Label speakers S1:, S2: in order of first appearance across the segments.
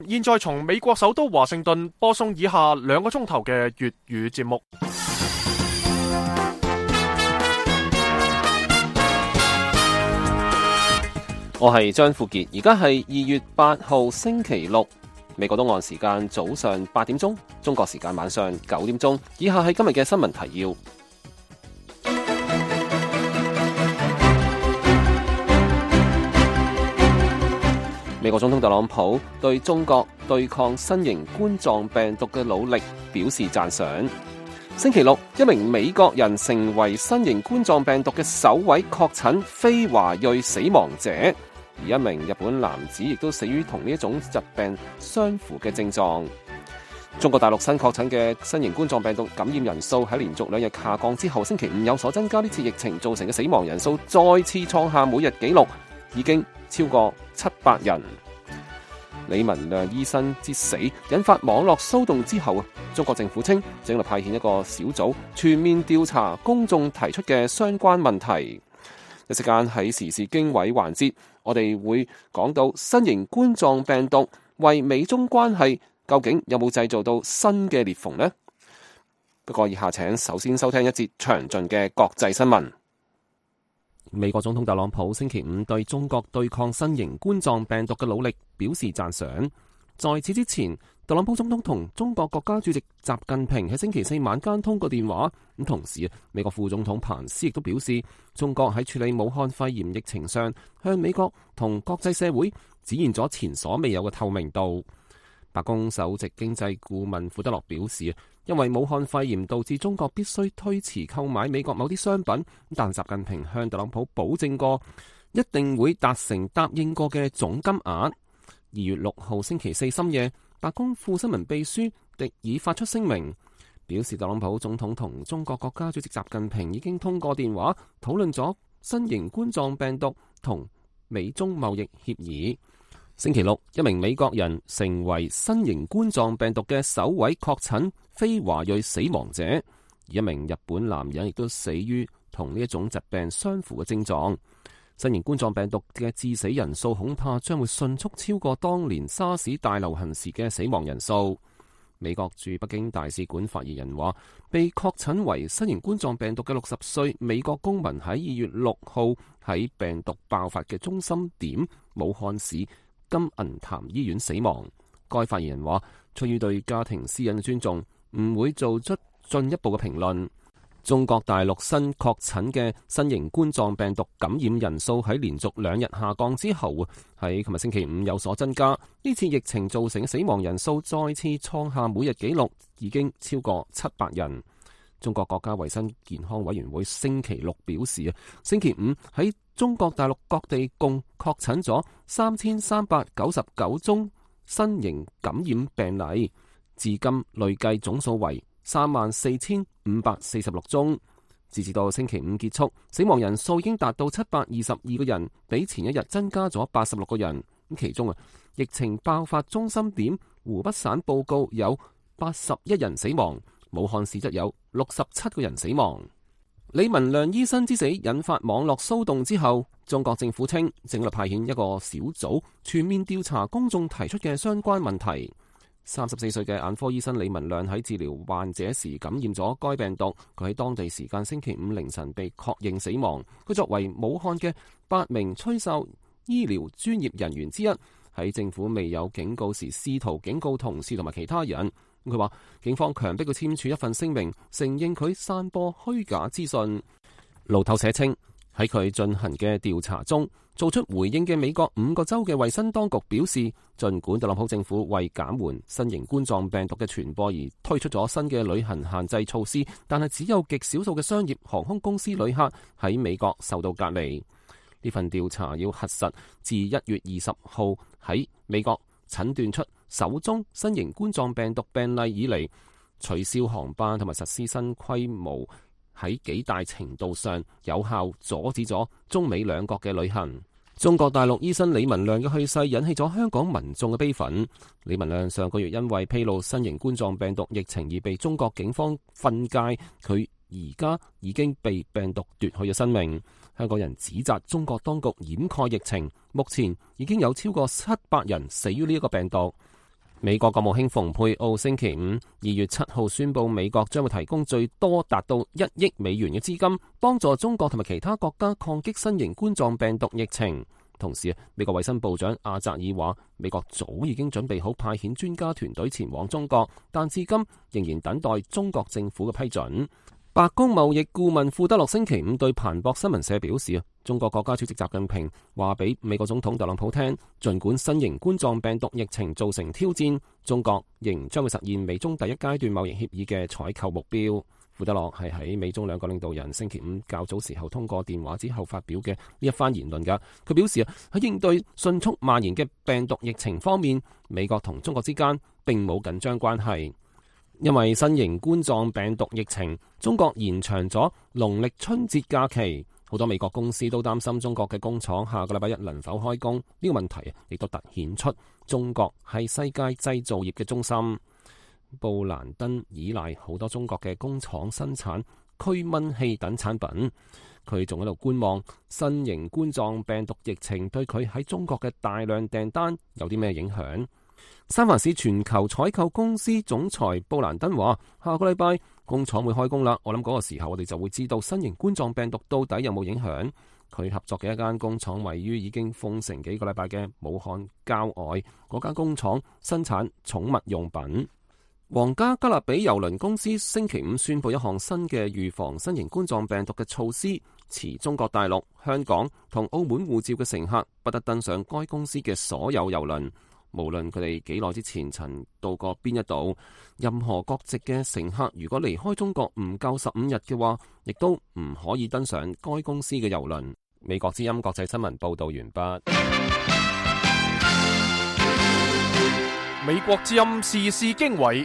S1: 現在從美國首都華盛頓播送以下2個鐘頭嘅粵語節目。
S2: 我係張富傑，而家係2月8號星期六，美國東岸時間早上8點鐘，中國時間晚上9點鐘。以下係今日嘅新聞提要。美國總統特朗普對中國對抗新型冠狀病毒嘅努力表示讚賞。星期六，一名美國人成為新型冠狀病毒嘅首位確診非華裔死亡者，而一名日本男子亦都死於同呢一種疾病相符嘅症狀。中國大陸新確診嘅新型冠狀病毒感染人數喺連續2日下降之後，星期五有所增加。呢次疫情造成嘅死亡人數再次創下每日紀錄，已經超過700人。李文亮醫生之死引發網絡騷動之後，中國政府稱正在派遣一個小組全面調查公眾提出嘅相關問題。一時間喺時事經緯環節，我哋會講到新型冠狀病毒為美中關係究竟有冇製造到新嘅裂縫呢？不過以下請首先收聽一節詳盡嘅國際新聞。美國總統特朗普星期五對中國對抗新型冠狀病毒嘅努力表示讚賞。在此之前，特朗普總統同中國國家主席習近平喺星期4晚間通過電話。咁同時，美國副總統彭斯亦都表示，中國喺處理武漢肺炎疫情上，向美國同國際社會展現咗前所未有嘅透明度。白宮首席經濟顧問庫德洛表示，因為武漢肺炎導致中國必須推遲購買美國某啲商品，但習近平向特朗普保證過，一定會達成答應過嘅總金額。2月6號星期4深夜，白宮副新聞秘書迪爾發出聲明，表示特朗普總統同中國國家主席習近平已經通過電話討論咗新型冠狀病毒同美中貿易協議。星期六，一名美國人成為新型冠狀病毒嘅首位確診非華裔死亡者，而一名日本男人亦都死於同呢一種疾病相符嘅症狀。新型冠狀病毒嘅致死人數恐怕將會迅速超過當年沙士大流行時嘅死亡人數。美國駐北京大使館發言人話，被確診為新型冠狀病毒嘅60歲美國公民喺2月6號喺病毒爆發嘅中心點武漢市金銀潭醫院死亡。該發言人話，出於對家庭私隱嘅尊重，唔會做出進一步嘅評論。中國大陸新確診嘅新型冠狀病毒感染人數喺連續2日下降之後，喺琴日星期五有所增加。呢次疫情造成嘅死亡人數再次創下每日紀錄，已經超過700人。中國國家衛生健康委員會星期六表示，星期五喺中國大陸各地共確診咗3399宗新型感染病例，至今累計總數為34546宗。截至到星期五結束，死亡人數已經達到722個人，比前一日增加咗86個人。其中疫情爆發中心點湖北省報告有81人死亡，武漢市則有67個人死亡。李文亮醫生之死引發網絡騷動之後，中國政府稱正在派遣一個小組全面調查公眾提出嘅相關問題。34歲嘅眼科醫生李文亮喺治療患者時感染咗該病毒，佢喺當地時間星期五凌晨被確認死亡。佢作為武漢嘅8名吹哨醫療專業人員之一，喺政府未有警告時試圖警告同事同埋其他人。佢話警方強迫佢簽署一份聲明，承認佢散播虛假資訊。路透社稱，喺佢進行嘅調查中做出回應嘅美國5個州嘅衛生當局表示，儘管特朗普政府為減緩新型冠狀病毒嘅傳播而推出咗新嘅旅行限制措施，但係只有極少數嘅商業航空公司旅客喺美國受到隔離。呢份調查要核實自1月20號喺美國診斷出首宗新型冠狀病毒病例以嚟，取消航班同埋實施新規模喺幾大程度上有效阻止咗中美兩國嘅旅行。中國大陸醫生李文亮嘅去世引起咗香港民眾嘅悲憤。李文亮上個月因為披露新型冠狀病毒疫情而被中國警方訓誡，佢而家已經被病毒奪去咗生命。香港人指責中國當局掩蓋疫情，目前已經有超過700人死於呢一個病毒。 美國國務卿蓬佩奧星期五2月7號宣布，美國將會提供最多達到1億美元嘅資金，幫助中國同埋其他國家抗擊新型冠狀病毒疫情。同時，美國衛生部長阿扎爾話，美國早已經準備好派遣專家團隊前往中國，但至今仍然等待中國政府嘅批准。白宮貿易顧問庫德洛星期五對彭博新聞社表示，中國國家主席習近平話俾美國總統特朗普聽，儘管新型冠狀病毒疫情造成挑戰，中國仍將會實現美中第一階段貿易協議嘅採購目標。庫德洛係喺美中兩個領導人星期五較早時候通過電話之後發表嘅呢一番言論㗎。佢表示喺應對迅速蔓延嘅病毒疫情方面，美國同中國之間並冇緊張關係。因為新型冠狀病毒疫情，中國延長咗農曆春節假期，好多美國公司都擔心中國嘅工廠下個禮拜一能否開工。呢個問題亦都突顯出中國係世界製造業嘅中心。布蘭登依賴好多中國嘅工廠生產驅蚊器等產品，佢仲喺度觀望新型冠狀病毒疫情對佢喺中國嘅大量訂單有啲咩影響。三藩市全球採購公司總裁布蘭登話，下個禮拜工廠會開工啦，我諗嗰個時候我哋就會知道新型冠狀病毒到底有冇影響。佢合作嘅一間工廠位於已經封城幾個禮拜嘅武漢郊外，嗰間工廠生產寵物用品。皇家加勒比郵輪公司星期五宣布一項新嘅預防新型冠狀病毒嘅措施，持中國大陸、香港同澳門護照嘅乘客不得登上該公司嘅所有郵輪，無論佢哋幾耐之前曾到過邊一度。任何國籍嘅乘客如果離開中國唔夠15日嘅話，亦都唔可以登上該公司嘅郵輪。美國之音國際新聞報道完畢。
S1: 美國之音時事經緯，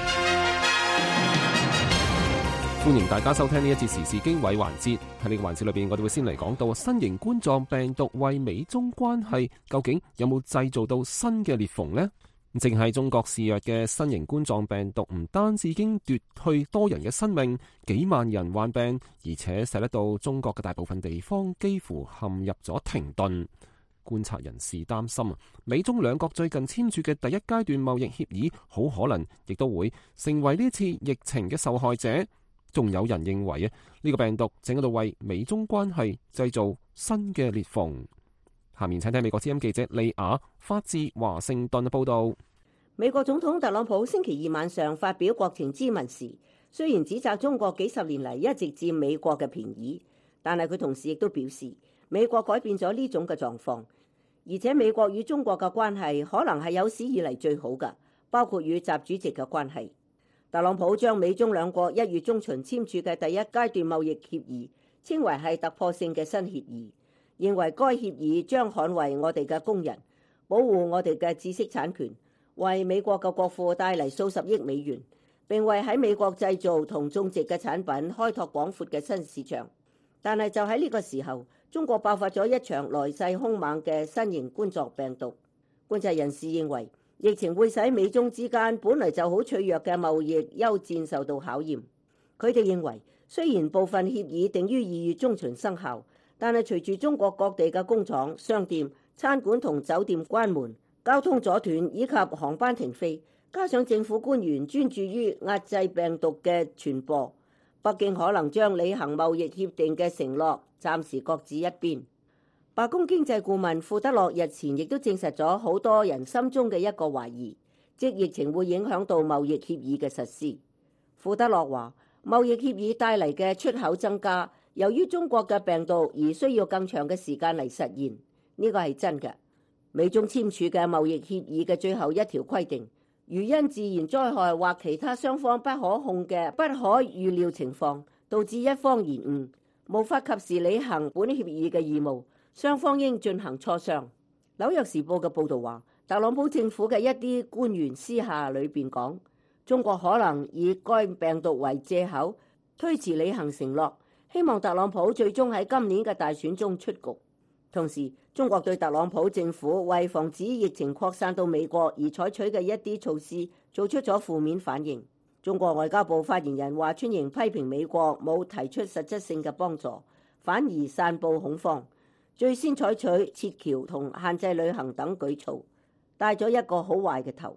S2: 歡迎大家收聽呢一節時事經緯環節。喺呢個環節裏邊，我哋會先嚟講到新型冠狀病毒為美中關係究竟有冇製造到新嘅裂縫呢？正係中國肆虐嘅新型冠狀病毒，唔單止已經奪去多人嘅生命，幾萬人患病，而且使得到中國嘅大部分地方幾乎陷入咗停頓。觀察人士擔心美中兩國最近簽署嘅第一階段貿易協議，好可能亦都會成為呢次疫情嘅受害者。仲有人認為呢個病毒正喺度為美中關係製造新嘅裂縫。下面請聽美國之音記者利亞發自華盛頓嘅報道。
S3: 美國總統特朗普星期二晚上發表國情咨文時，雖然指責中國幾十年嚟一直佔美國嘅便宜，但係佢同時亦都表示，美國改變咗呢種嘅狀況，而且美國與中國嘅關係可能係有史以嚟最好嘅，包括與習主席嘅關係。特朗普將美中兩國1月中旬簽署嘅第一階段貿易協議稱為係突破性嘅新協議，認為該協議將捍衛我哋嘅工人，保護我哋嘅知識產權，為美國嘅國庫帶嚟數十億美元，並為喺美國製造同種植嘅產品開拓廣闊嘅新市場。但係就喺呢個時候，中國爆發咗一場來勢兇猛嘅新型冠狀病毒。觀察人士認為，疫情會使美中之間本來就好脆弱嘅貿易休戰受到考驗。佢哋認為，雖然部分協議定於2月中旬生效，但係隨住中國各地嘅工廠、商店、餐館同酒店關門、交通阻斷以及航班停飛，加上政府官員專注於壓制病毒嘅傳播，北京可能將履行貿易協定嘅承諾暫時擱置一邊。白宮經濟顧問庫德洛日前亦都證實咗好多人心中嘅一個懷疑，即疫情會影響到貿易協議嘅實施。庫德洛話，貿易協議帶嚟嘅出口增加，由於中國嘅病毒而需要更長嘅時間嚟實現，呢個係真嘅。美中簽署嘅貿易協議嘅最後一條規定，如因自然災害或其他雙方不可控嘅不可預料情況，導致一方延誤，無法及時履行本協議嘅義務，雙方應進行磋商。紐約時報嘅報導話，特朗普政府嘅一啲官員私下裏邊講，中國可能以該病毒為藉口推遲履行承諾，希望特朗普最終喺今年嘅大選中出局。同時，中國對特朗普政府為防止疫情擴散到美國而採取嘅一啲措施做出咗負面反應。中國外交部發言人華春瑩批評美國冇提出實質性嘅幫助，反而散佈恐慌，最先採取撤僑同限制旅行等舉措，帶咗一個好壞嘅頭。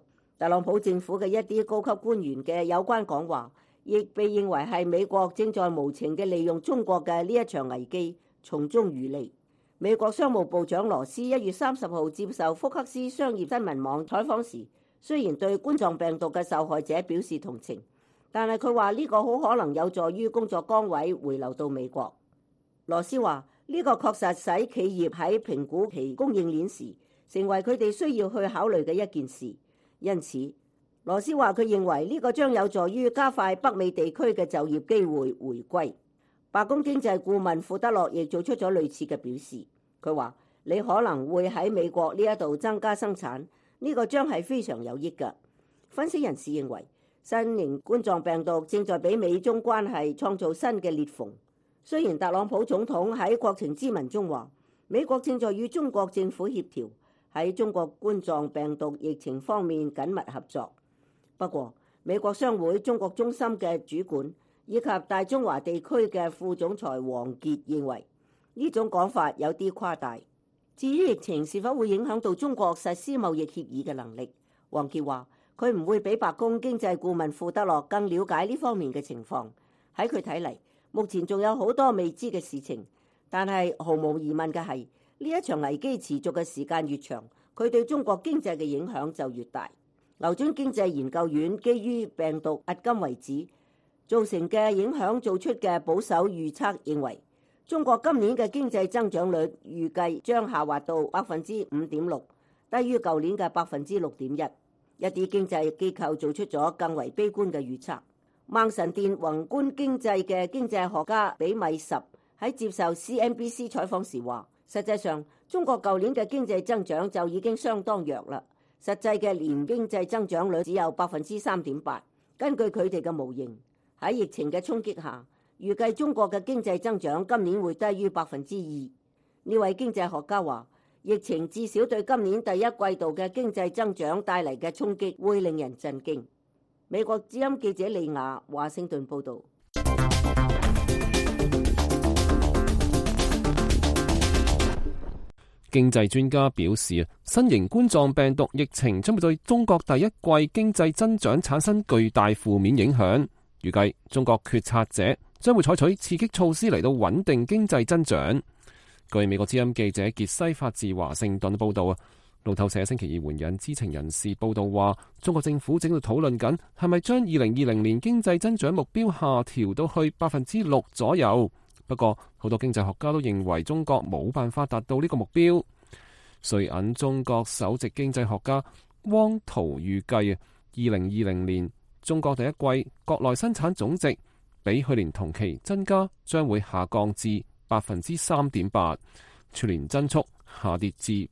S3: 特朗普政府嘅一啲高級官員嘅有關講話，亦被認為係美國正在無情嘅利用中國嘅呢一場危機從中漁利。美國商務部長羅斯1月30號接受福克斯商業新聞網採訪時，雖然對冠狀病毒嘅受害者表示同情，但係佢話呢個好可能有助於工作崗位回流到美國。羅斯話呢個確實使企業喺評估其供應鏈時成為佢哋需要去考慮嘅一件事。因此，羅斯話佢認為呢個將有助於加快北美地區嘅就業機會回歸。白宮經濟顧問庫德洛亦做出咗類似嘅表示。佢話你可能會喺美國呢一度增加生產，呢個將係非常有益㗎。分析人士認為，新型冠狀病毒正在俾美中關係創造新嘅裂縫。雖然特朗普總統喺國情咨文中話，美國正在與中國政府協調喺中國冠狀病毒疫情方面緊密合作。不過，美國商會中國中心嘅主管以及大中華地區嘅副總裁王傑認為，呢種講法有啲誇大。至於疫情是否會影響到中國實施貿易協議嘅能力，王傑話佢唔會比白宮經濟顧問庫德洛更了解呢方面嘅情況。喺佢睇嚟，目前仲有好多未知嘅事情，但係毫無疑問嘅係，呢一場危機持續嘅時間越長，佢對中國經濟嘅影響就越大。牛津經濟研究院基於病毒迄今為止造成嘅影響做出嘅保守預測認為，中國今年嘅經濟增長率預計將下滑到 5.6%， 低於舊年嘅 6.1%。一啲經濟機構做出咗更為悲觀嘅預測。孟神殿宏觀經濟嘅經濟學家比米什喺接受 CNBC 採訪時話，實際上中國舊年嘅經濟增長就已經相當弱啦，實際嘅年經濟增長率只有 3.8%。根據佢哋嘅模型，喺疫情嘅衝擊下，預計中國嘅經濟增長今年會低於 2%。呢位經濟學家話，疫情至少對今年第一季度嘅經濟增長帶嚟嘅衝擊會令人震驚。美國之音記者利亞華盛頓報導。
S2: 經濟專家表示，新型冠狀病毒疫情將會對中國第一季經濟增長產生巨大負面影響。預計中國決策者將會採取刺激措施嚟到穩定經濟增長。據美國之音記者傑西發自華盛頓報導，路透社星期二援引知情人士報道話，中國政府正喺度討論緊係咪將2020年經濟增長目標下調到去 6% 左右。不過，好多經濟學家都認為中國冇辦法達到呢個目標。瑞銀中國首席經濟學家汪濤預計2020年中國第一季國內生產總值比去年同期增加將會下降至 3.8%， 全年增速下跌至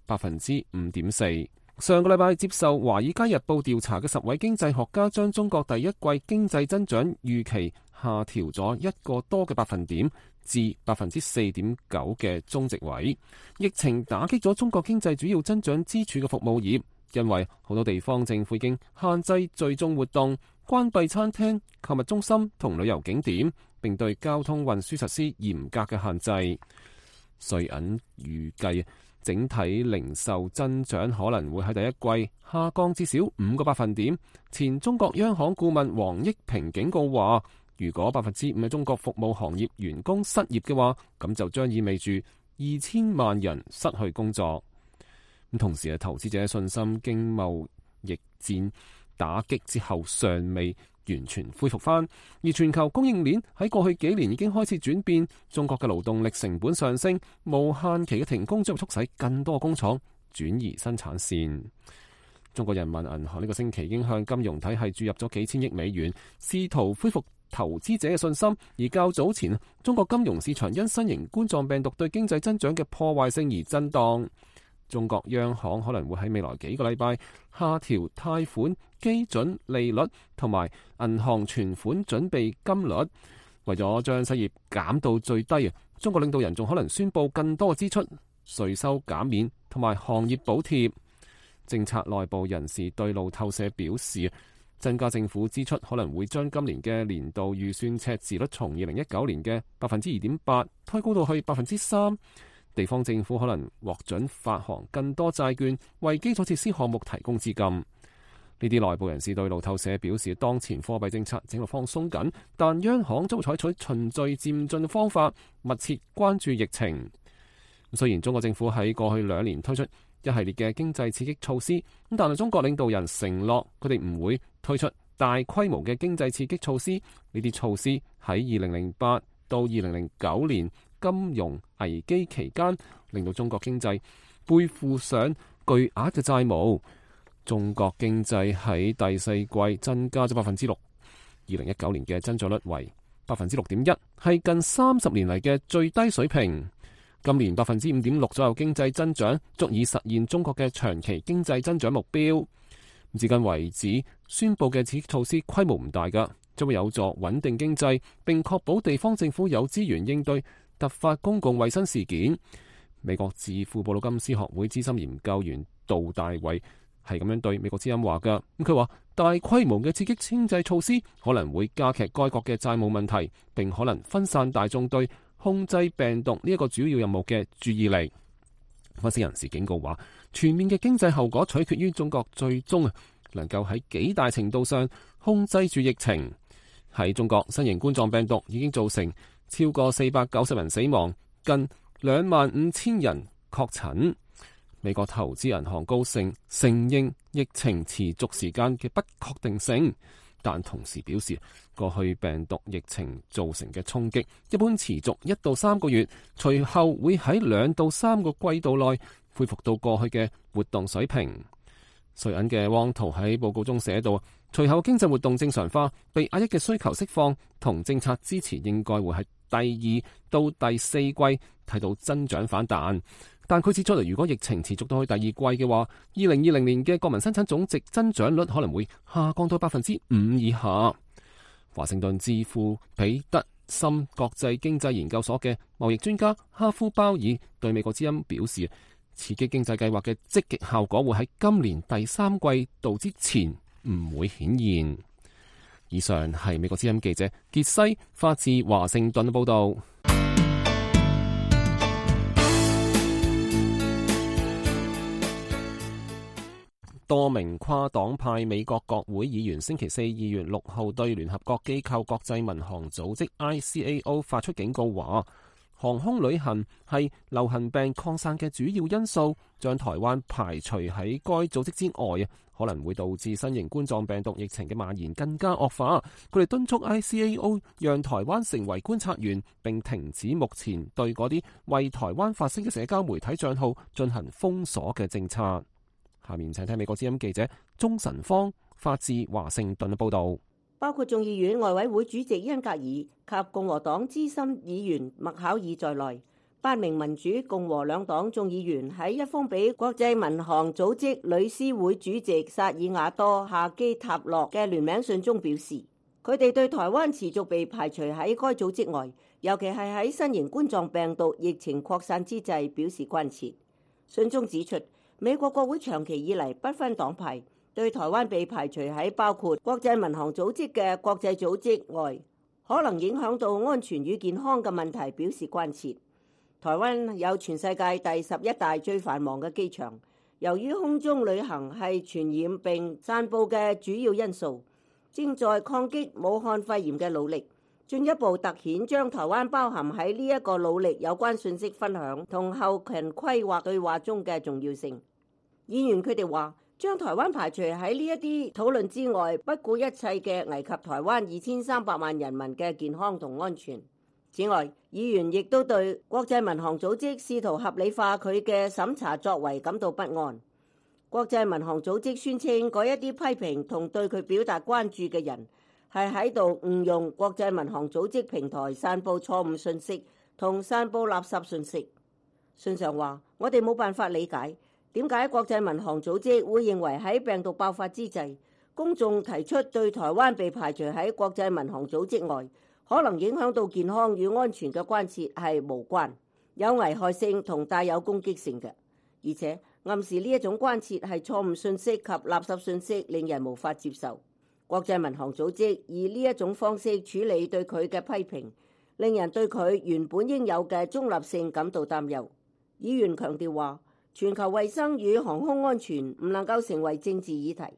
S2: 5.4%。上個禮拜接受《華爾街日報》調查嘅10位經濟學家將中國第一季經濟增長預期下調咗1個多嘅百分點至 4.9% 嘅中值位。疫情打擊咗中國經濟主要增長支柱嘅服務業，因為好多地方政府已經限制聚眾活動、關閉餐廳、購物中心同旅遊景點，並對交通運輸實施嚴格嘅限制。瑞銀預計整體零售增長可能會喺第一季下降至少5個百分點。前中國央行顧問王益平警告話，如果 5% 嘅中國服務行業員工失業嘅話，咁就將意味住2000萬人失去工作。咁同時，投資者信心經貿易戰打擊之後尚未完全恢復翻，而全球供應鏈喺過去幾年已經開始轉變。中國嘅勞動力成本上升，無限期嘅停工將會促使更多工廠轉移生產線。中國人民銀行呢個星期已經向金融體系注入咗幾千億美元，試圖恢復投資者嘅信心。而較早前，中國金融市場因新型冠狀病毒對經濟增長嘅破壞性而震盪。中國央行可能會喺未來幾個禮拜下調貸款基準利率同埋銀行存款準備金率，為咗將失業減到最低。中國領導人仲可能宣布更多嘅支出、稅收減免同埋行業補貼。政策內部人士對路透社表示，增加政府支出可能會將今年嘅年度預算赤字率從2019年嘅 2.8% 推高到去 3%。地方政府可能獲准發行更多債券，為基礎設施項目提供資金。 呢啲內部人士對路透社表示，當前貨幣政策正路放鬆緊，但央行將會採取循序漸進嘅方法，密切關注疫情。雖然中國政府喺過去2年推出一系列嘅經濟刺激措施，但係中國領導人承諾佢哋唔會推出大規模嘅經濟刺激措施。呢啲措施喺2008到2009年金融危機期間，令到中國經濟背負上巨額嘅債務。中國經濟喺第四季增加咗6%，2019年嘅增長率為6.1%，係近30年嚟嘅最低水平。今年5.6%左右經濟增長，足以實現中國嘅長期經濟增長目標。至今為止，宣布嘅刺激措施規模唔大㗎，將會有助穩定經濟，並確保地方政府有資源應對突發公共衛生事件。美國智庫布魯金斯學會資深研究員杜大衛係咁樣對美國之音話㗎。佢話大規模嘅刺激經濟措施可能會加劇該國嘅債務問題，並可能分散大眾對控制病毒呢一個主要任務嘅注意力。分析人士警告話，全面嘅經濟後果取決於中國最終能夠喺幾大程度上控制住疫情。喺中國，新型冠狀病毒已經造成超過490人死亡，近25000人確診。美國投資銀行高盛承認疫情持續時間嘅不確定性，但同時表示，過去病毒疫情造成嘅衝擊一般持續1到3個月，隨後會喺2到3個季度內恢復到過去嘅活動水平。瑞銀嘅汪圖喺報告中寫到，隨後經濟活動正常化，被壓抑嘅需求釋放同政策支持應該會喺第2到第4季睇到增長反彈。但佢指出嚟，如果疫情持續到去第2季嘅話，2020年嘅國民生產總值增長率可能會下降到5%以下。華盛頓智庫彼得森國際經濟研究所嘅貿易專家哈夫鮑爾對美國之音表示，刺激經濟計劃嘅積極效果會喺今年第3季度之前唔會顯現。以上係美國之音記者傑西發自華盛頓嘅報道。多名跨黨派美國國會議員星期4、2月6號對聯合國機構國際民航組織 ICAO 發出警告，話航空旅行係流行病擴散嘅主要因素，將台灣排除喺該組織之外，可能會導致新型冠狀病毒疫情嘅蔓延更加惡化。佢哋敦促 ICAO 讓台灣成為觀察員，並停止目前對嗰啲為台灣發聲嘅社交媒體帳號進行封鎖嘅政策。下面請聽美國之音記者鍾晨芳發自華盛頓嘅報道。
S3: 包括眾議院外委會主席恩格爾及共和黨資深議員麥考爾在內，8名民主共和兩黨眾議員喺一封俾國際民航組織理事會主席薩爾瓦多夏基塔洛嘅聯名信中表示，佢哋對台灣持續被排除喺該組織外，尤其係喺新型冠狀病毒疫情擴散之際表示關切。信中指出，美國國會長期以嚟不分黨派，對台灣被排除喺包括國際民航組織嘅國際組織外，可能影響到安全與健康嘅問題表示關切。台灣有全世界第11大最繁忙嘅機場，由於空中旅行係傳染並散佈嘅主要因素，正在抗擊武漢肺炎嘅努力，進一步凸顯將台灣包含喺呢一個努力有關信息分享同後勤規劃對話中嘅重要性。議員佢哋話，將台灣排除喺呢一啲討論之外，不顧一切嘅危及台灣2300萬人民嘅健康同安全。此外，議員亦都對國際民航組織試圖合理化佢嘅審查作為感到不安。國際民航組織宣稱，嗰一啲批評同對佢表達關注嘅人係喺度誤用國際民航組織平台散佈錯誤信息同散佈垃圾信息。信上話，我哋冇辦法理解點解國際民航組織會認為喺病毒爆發之際，公眾提出對台灣被排除喺國際民航組織外，可能影響到健康與安全嘅關切係無關、有危害性同帶有攻擊性嘅，而且暗示呢一種關切係錯誤信息及垃圾信息，令人無法接受。國際民航組織以呢一種方式處理對佢嘅批評，令人對佢原本應有嘅中立性感到擔憂。議員強調話，全球衛生與航空安全唔能夠成為政治議題，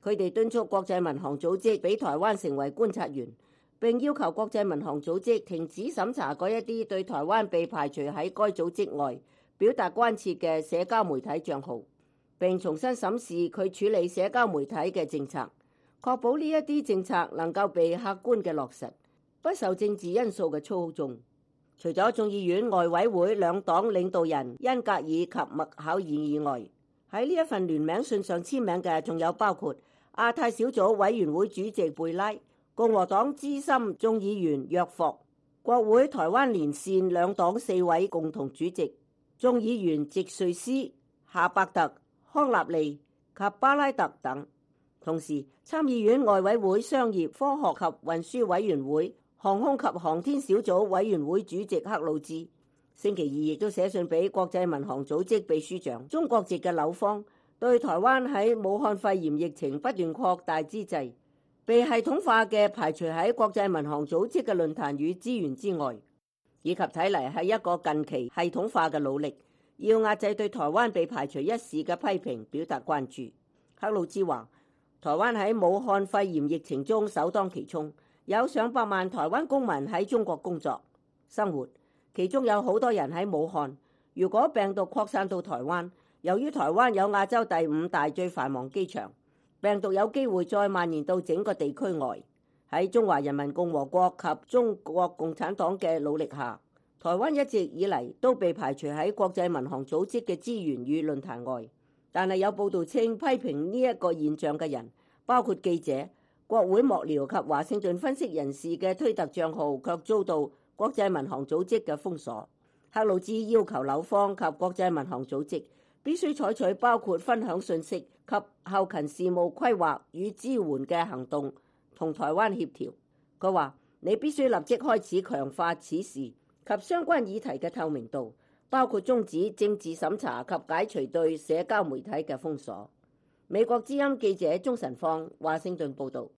S3: 佢哋敦促國際民航組織俾台灣成為觀察員，並要求國際民航組織停止審查嗰一啲對台灣被排除喺該組織外表達關切嘅社交媒體帳號，並重新審視佢處理社交媒體嘅政策，確保呢一啲政策能夠被客觀嘅落實，不受政治因素嘅操縱。除咗眾議院外委會兩黨領導人恩格爾及麥考爾以外，喺呢一份聯名信上簽名嘅仲有包括亞太小組委員會主席貝拉、共和黨資深眾議員約霍、國會台灣連線兩黨4位共同主席、眾議員席瑞斯、夏伯特、康納利及巴拉特等。同時，參議院外委會商業、科學及運輸委員會航空及航天小組委員會主席克魯茲星期二亦都寫信俾國際民航組織秘書長。中國籍嘅柳方對台灣喺武漢肺炎疫情不斷擴大之際，被系統化嘅排除喺國際民航組織嘅論壇與資源之外，以及睇嚟係一個近期系統化嘅努力，要壓制對台灣被排除一事嘅批評，表達關注。克魯茲話：台灣喺武漢肺炎疫情中首當其衝，有上百萬台灣公民喺中國工作生活，其中有好多人喺武漢。如果病毒擴散到台灣，由於台灣有亞洲第5大最繁忙機場，病毒有機會再蔓延到整個地區外。喺中華人民共和國及中國共產黨嘅努力下，台灣一直以嚟都被排除喺國際民航組織嘅資源與論壇外。但係有報道稱，批評呢一個現象嘅人，包括記者、國會幕僚及華盛頓分析人士嘅推特帳號，卻遭到國際民航組織嘅封鎖。克魯茲要求柳方及國際民航組織必須採取包括分享信息及後勤事務規劃與支援嘅行動，同台灣協調。佢話：你必須立即開始強化此事及相關議題嘅透明度，包括終止政治審查及解除對社交媒體嘅封鎖。美國之音記者鍾晨芳，華盛頓報導。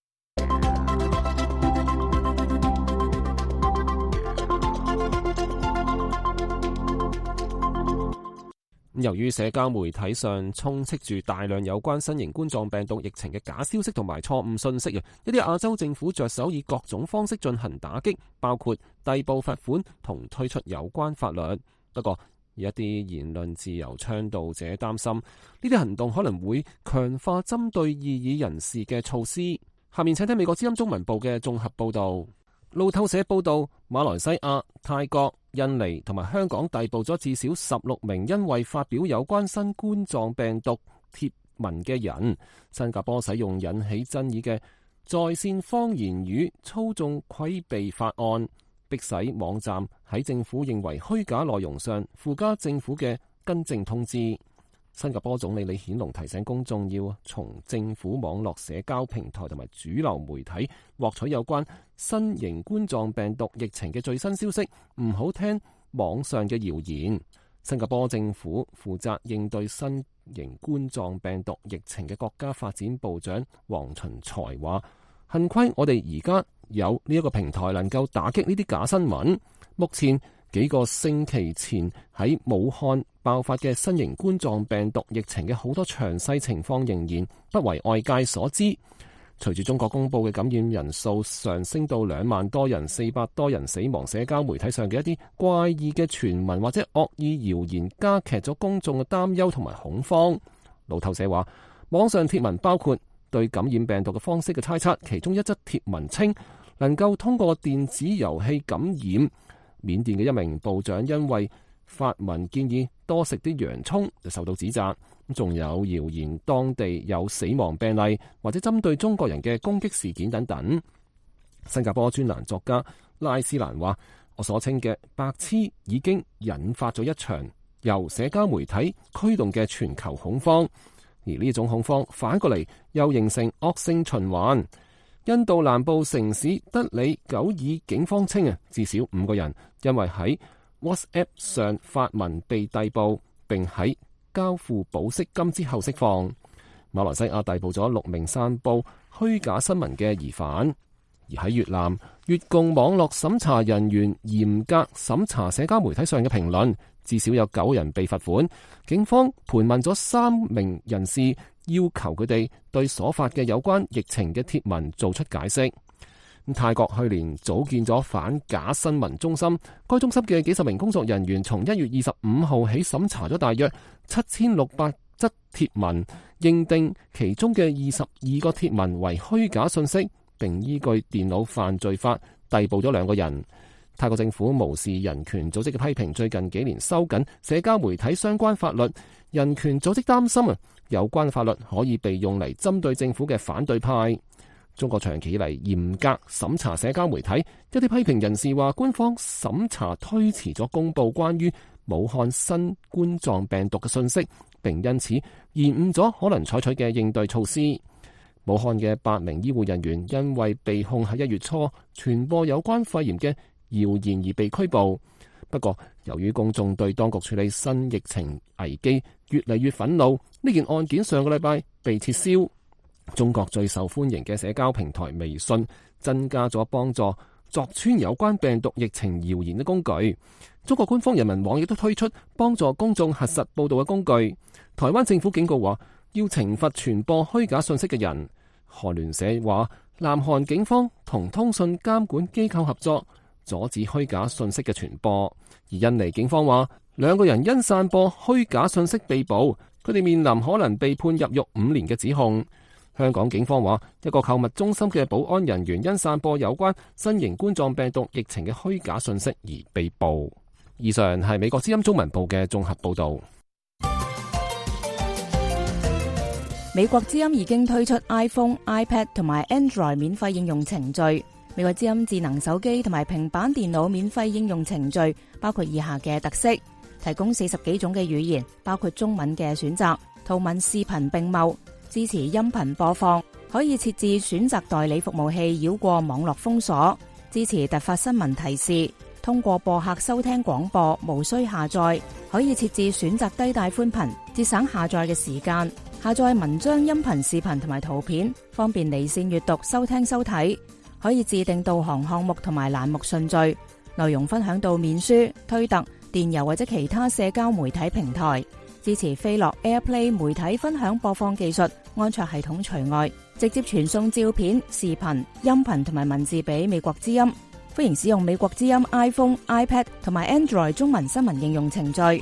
S2: 由於社交媒體上充斥住大量有關新型冠狀病毒疫情嘅假消息同埋錯誤信息，一啲亞洲政府着手以各種方式進行打擊，包括逮捕罰款同推出有關法律。不過，一啲言論自由倡導者擔心，呢啲行動可能會強化針對異議人士嘅措施。下面請聽美國之音中文部嘅綜合報導。路透社報導，馬來西亞、泰國、印尼同埋香港逮捕咗至少16名因為發表有關新冠狀病毒貼文嘅人。新加坡使用引起爭議嘅在線謊言與操縱規避法案，迫使網站喺政府認為虛假內容上附加政府嘅更正通知。新加坡總理李顯龍提醒公眾要從政府網絡社交平台同埋主流媒體獲取有關新型冠狀病毒疫情嘅最新消息，唔好聽網上嘅謠言。新加坡政府負責應對新型冠狀病毒疫情嘅國家發展部長黃循財話：幸虧我哋而家有呢一個平台能夠打擊呢啲假新聞。目前幾個星期前喺武漢爆發嘅新型冠狀病毒疫情嘅好多詳細情況仍然不為外界所知。隨住中國公布嘅感染人數上升到2萬多人、400多人死亡，社交媒體上嘅一啲怪異嘅傳聞或者惡意謠言加劇咗公眾嘅擔憂同埋恐慌。路透社話，網上貼文包括對感染病毒嘅方式嘅猜測，其中一則貼文稱能夠通過電子遊戲感染。緬甸嘅一名部長因為發文建議多食啲洋蔥就受到指責，仲有謠言當地有死亡病例或者針對中國人嘅攻擊事件等等。新加坡專欄作家拉斯蘭話：我所稱嘅白痴已經引發咗一場由社交媒體驅動嘅全球恐慌，而呢種恐慌反過嚟又形成惡性循環。印度南部城市德里久爾警方稱至少5個人因為喺 WhatsApp 上發文被逮捕，並喺交付保釋金之後釋放。馬來西亞逮捕咗6名散布虛假新聞嘅疑犯。而喺越南，越共網絡審查人員嚴格審查社交媒體上嘅評論， 至少有9人被罰款。警方盤問咗3名人士，要求佢哋對所發嘅有關疫情嘅貼文做出解釋。泰國去年組建咗反假新聞中心，該中心嘅幾十名工作人員從1月25號起審查咗大約7600則貼文，認定其中嘅22個貼文為虛假信息，並依據電腦犯罪法逮捕咗2個人。泰國政府無視人權組織嘅批評，最近幾年收緊社交媒體相關法律。人權組織擔心有關法律可以被用嚟針對政府嘅反對派。中國長期以嚟嚴格審查社交媒體，一啲批評人士話官方審查推遲咗公佈關於武漢新冠狀病毒嘅信息，並因此延誤咗可能採取嘅應對措施。武漢嘅8名醫護人員因為被控喺1月初傳播有關肺炎嘅謠言而被拘捕。不過，由於公眾對當局處理新疫情危機越嚟越憤怒，呢件案件上個禮拜被撤銷。中國最受歡迎嘅社交平台微信增加咗幫助鑿穿有關病毒疫情謠言嘅工具。中國官方人民網亦都推出幫助公眾核實報道嘅工具。台灣政府警告話要懲罰傳播虛假信息嘅人。韓聯社話南韓警方同通訊監管機構合作，阻止虛假信息嘅傳播。而印尼警方話2個人因散播虛假信息被捕，佢哋面臨可能被判入獄5年嘅指控。香港警方話一個購物中心嘅保安人員因散播有關新型冠狀病毒疫情嘅虛假信息而被捕。以上係美國之音中文部嘅綜合報道。
S4: 美國之音已經推出 iPhone、iPad 同埋 Android 免費應用程序。美國之音智能手機同埋平板電腦免費應用程序包括以下嘅特色：提供40幾種嘅語言，包括中文嘅選擇，圖文視頻並茂，支持音頻播放，可以設置選擇代理服務器繞過網絡封鎖，支持突發新聞提示，通過播客收聽廣播，無需下載，可以設置選擇低帶寬頻，節省下載嘅時間，下載文章、音頻、視頻同埋圖片，方便離線閱讀、收聽收睇，可以自定導航項目同埋欄目順序，內容分享到面書、推特、電郵或者其他社交媒體平台，支持飛樂 AirPlay 媒體分享播放技術，安卓系統除外，直接傳送照片、視頻、音頻同埋文字俾美國之音。歡迎使用美國之音 iPhone、iPad 同埋 Android 中文新聞應用程序。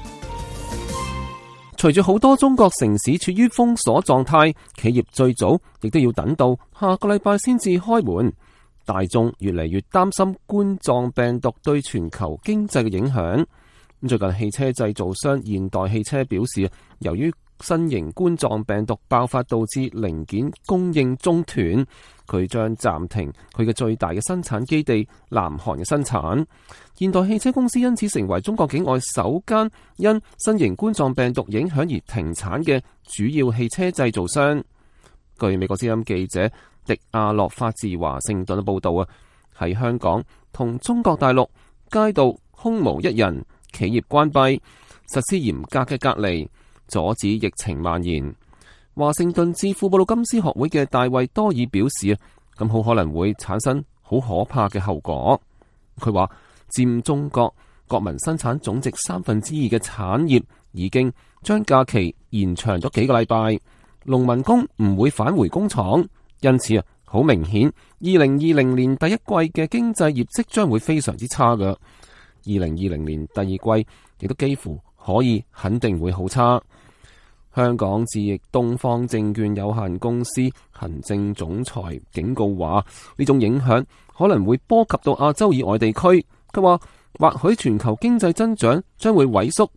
S2: 隨住好多中國城市處於封鎖狀態，企業最早亦都要等到下個禮拜先至開門。大眾越嚟越擔心冠狀病毒對全球經濟嘅影響。最近汽車製造商現代汽車表示，由於新型冠狀病毒爆發導致零件供應中斷，佢將暫停佢嘅最大嘅生產基地南韓嘅生產。現代汽車公司因此成為中國境外首間因新型冠狀病毒影響而停產嘅主要汽車製造商。據美國之音記者迪亞洛發自華盛頓嘅報道喺香港同中國大陸街道空無一人，企業關閉，實施嚴格嘅隔離，阻止疫情蔓延。華盛頓智庫布魯金斯學會嘅大衛多爾表示咁好可能會產生好可怕嘅後果。佢話佔中國國民生產總值2/3嘅產業已經將假期延長咗幾個禮拜，農民工唔會返回工廠，因此好明顯2020年第一季嘅經濟業績將會非常之差㗎。2020年第二季亦都幾乎可以肯定會好差。香港智易東方證券有限公司行政總裁警告話，呢種影響可能會波及到亞洲以外地區。佢話或許全球經濟增長將會萎縮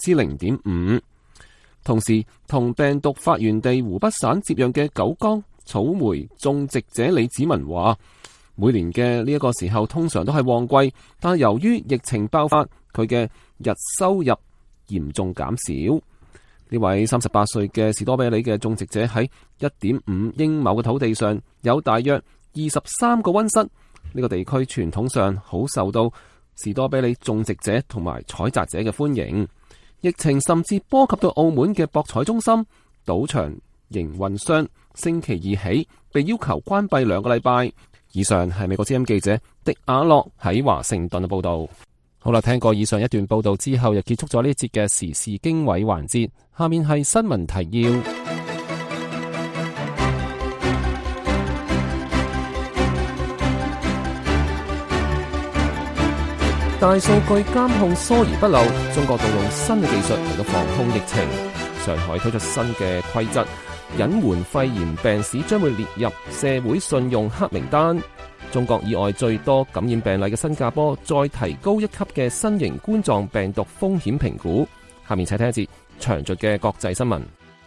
S2: 0.5%。同時，同病毒發源地湖北省接壤嘅九江草莓種植者李子文話，每年嘅呢一個時候通常都係旺季，但係由於疫情爆發，佢嘅日收入嚴重減少。呢位38歲嘅士多啤梨嘅種植者喺1.5英畝嘅土地上有大約23個溫室。呢個地區傳統上好受到士多啤梨種植者同埋採摘者嘅歡迎。疫情甚至波及到澳門嘅博彩中心、賭場營運商，星期二起被要求關閉2個禮拜。以上係美國之音記者迪亞洛喺華盛頓嘅報道。 好啦，聽過以上一段報道之後，又結束咗呢一節嘅時事經緯環節。下面係新聞提要。大數據監控疏而不漏，中國動用新嘅技術嚟到防控疫情。上海推出新嘅規則，隱瞞肺炎病史將會列入社會信用黑名單。中國以外最多感染病例嘅新加坡再提高一級嘅新型冠狀病毒風險評估。下面請聽一節詳盡嘅國際新聞。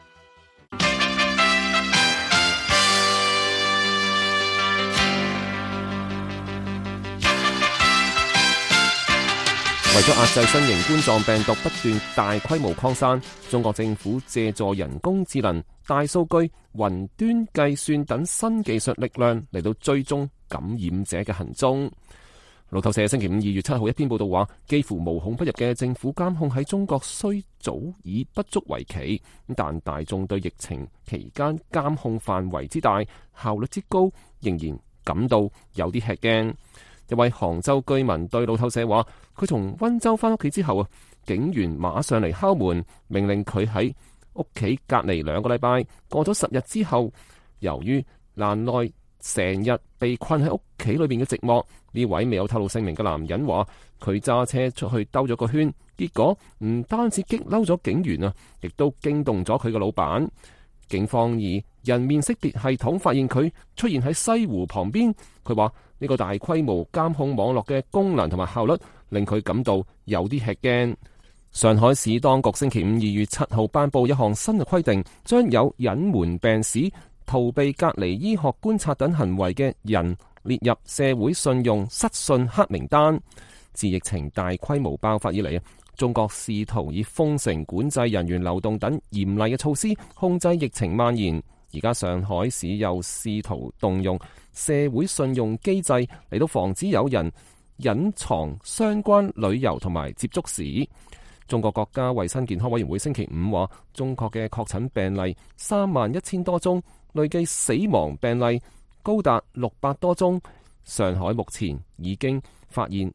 S2: 為咗壓制新型冠狀病毒不斷大規模擴散，中國政府借助人工智能、大數據、雲端計算等新技術力量嚟到追蹤感染者嘅行蹤。路透社星期5 2月7號一篇報道話，幾乎無孔不入嘅政府監控喺中國雖早已不足為奇，但大眾對疫情期間監控範圍之大、效率之高，仍然感到有啲吃驚。一位杭州居民對路透社話，佢從溫州翻屋企之後啊，警員馬上嚟敲門，命令佢喺屋企隔離2個禮拜。過咗10日之後，由於欄內成日被困喺屋企裏邊嘅寂寞，呢位未有透露姓名嘅男人話，佢揸車出去兜咗個圈，結果唔單止激嬲咗警員啊，亦都驚動咗佢嘅老闆。警方以人面識別系統發現佢出現喺西湖旁邊。佢話呢個大規模監控網絡嘅功能同埋效率令佢感到有啲吃驚。上海市當局星期5 2月7號頒布一項新嘅規定，將有隱瞞病史、逃避隔離醫學觀察等行為嘅人列入社會信用失信黑名單。自疫情大規模爆發以嚟，中國試圖以封城、管制人員流動等嚴厲嘅措施控制疫情蔓延。而家上海市又試圖動用社會信用機制嚟到防止有人隱藏相關旅遊同埋接觸史。中國國家衛生健康委員會星期5話，中國嘅確診病例31000多宗，累計死亡病例高達600多宗。上海目前已經發現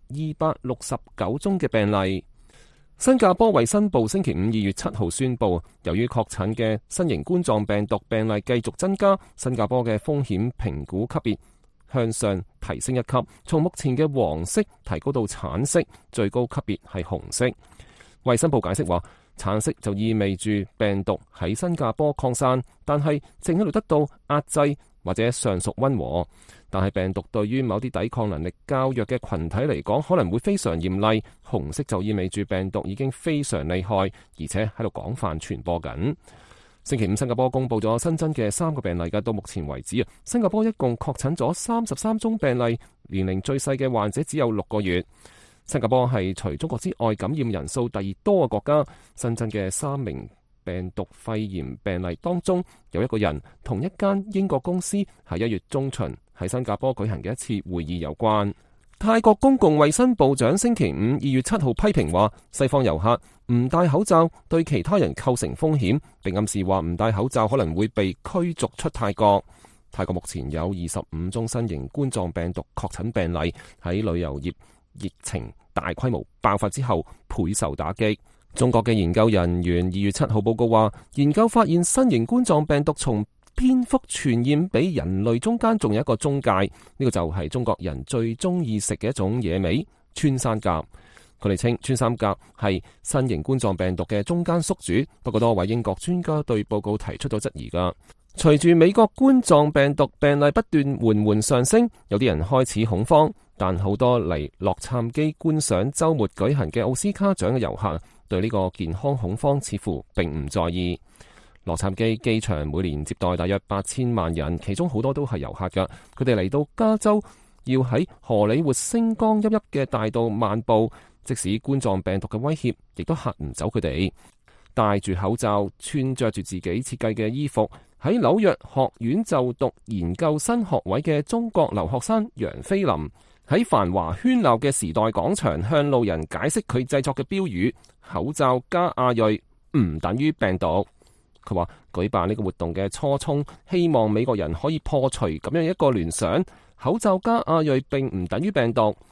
S2: 269宗嘅病例。新加坡衛生部星期5 2月7號宣布，由於確診嘅新型冠狀病毒病例繼續增加，新加坡嘅風險評估級別向上提升一級，從目前嘅黃色提高到橙色，最高級別係紅色。衛生部解釋話，橙色就意味住病毒喺新加坡擴散，但係正喺度得到壓制或者尚屬溫和。但係病毒對於某啲抵抗能力較弱嘅群體嚟講，可能會非常嚴厲。紅色就意味住病毒已經非常厲害，而且喺度廣泛傳播緊。星期5新加坡公布咗新增嘅3個病例嘅，到目前為止啊，新加坡一共確診咗33宗病例，年齡最細嘅患者只有6個月。新加坡係除中國之外感染人數第2多嘅國家。新增嘅3名病毒肺炎病例當中，有1個人同一間英國公司喺1月中旬喺新加坡舉行嘅一次會議有關。泰國公共衛生部長星期5 2月7號批評話，西方遊客唔戴口罩對其他人構成風險，並暗示話唔戴口罩可能會被驅逐出泰國。泰國目前有25宗新型冠狀病毒確診病例，喺旅遊業疫情大規模爆發之後倍受打擊。中國嘅研究人員2月7號報告話，研究發現新型冠狀病毒從蝙蝠傳染俾人類中間仲有一個中介，呢個就係中國人最中意食嘅一種野味——穿山甲。佢哋稱穿山甲係新型冠狀病毒嘅中間宿主，不過多位英國專家對報告提出咗質疑㗎。隨住美國冠狀病毒病例不斷緩緩上升，有啲人開始恐慌，但好多嚟洛杉磯觀賞週末舉行嘅奧斯卡獎嘅遊客對呢個健康恐慌似乎並唔在意。洛杉磯機場每年接待大約8000萬人，其中好多都係遊客㗎。佢哋嚟到加州，要喺荷里活星光熠熠嘅大道漫步，即使冠狀病毒嘅威脅，亦都嚇唔走佢哋。戴住口罩，穿着住自己設計嘅衣服，喺紐約學院就讀研究生學位嘅中國留學生楊飛林，喺繁華喧鬧嘅時代廣場向路人解釋佢製作嘅標語：口罩加阿瑞唔等於病毒。佢話舉辦呢個活動嘅初衷，希望美國人可以破除咁樣一個聯想：口罩加阿瑞並唔等於病毒。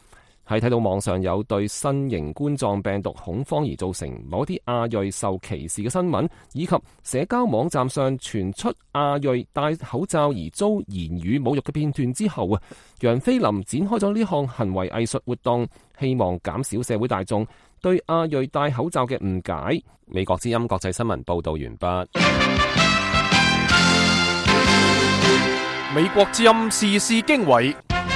S2: 係睇到網上有對新型冠狀病毒恐慌而造成某啲亞裔受歧視嘅新聞，以及社交網站上傳出亞裔戴口罩而遭言語侮辱嘅片段之後啊，楊飛林展開咗呢項行為藝術活動，希望減少社會大眾對亞裔戴口罩嘅誤解。美國之音國際新聞報道完畢。
S1: 美國之音時事經緯。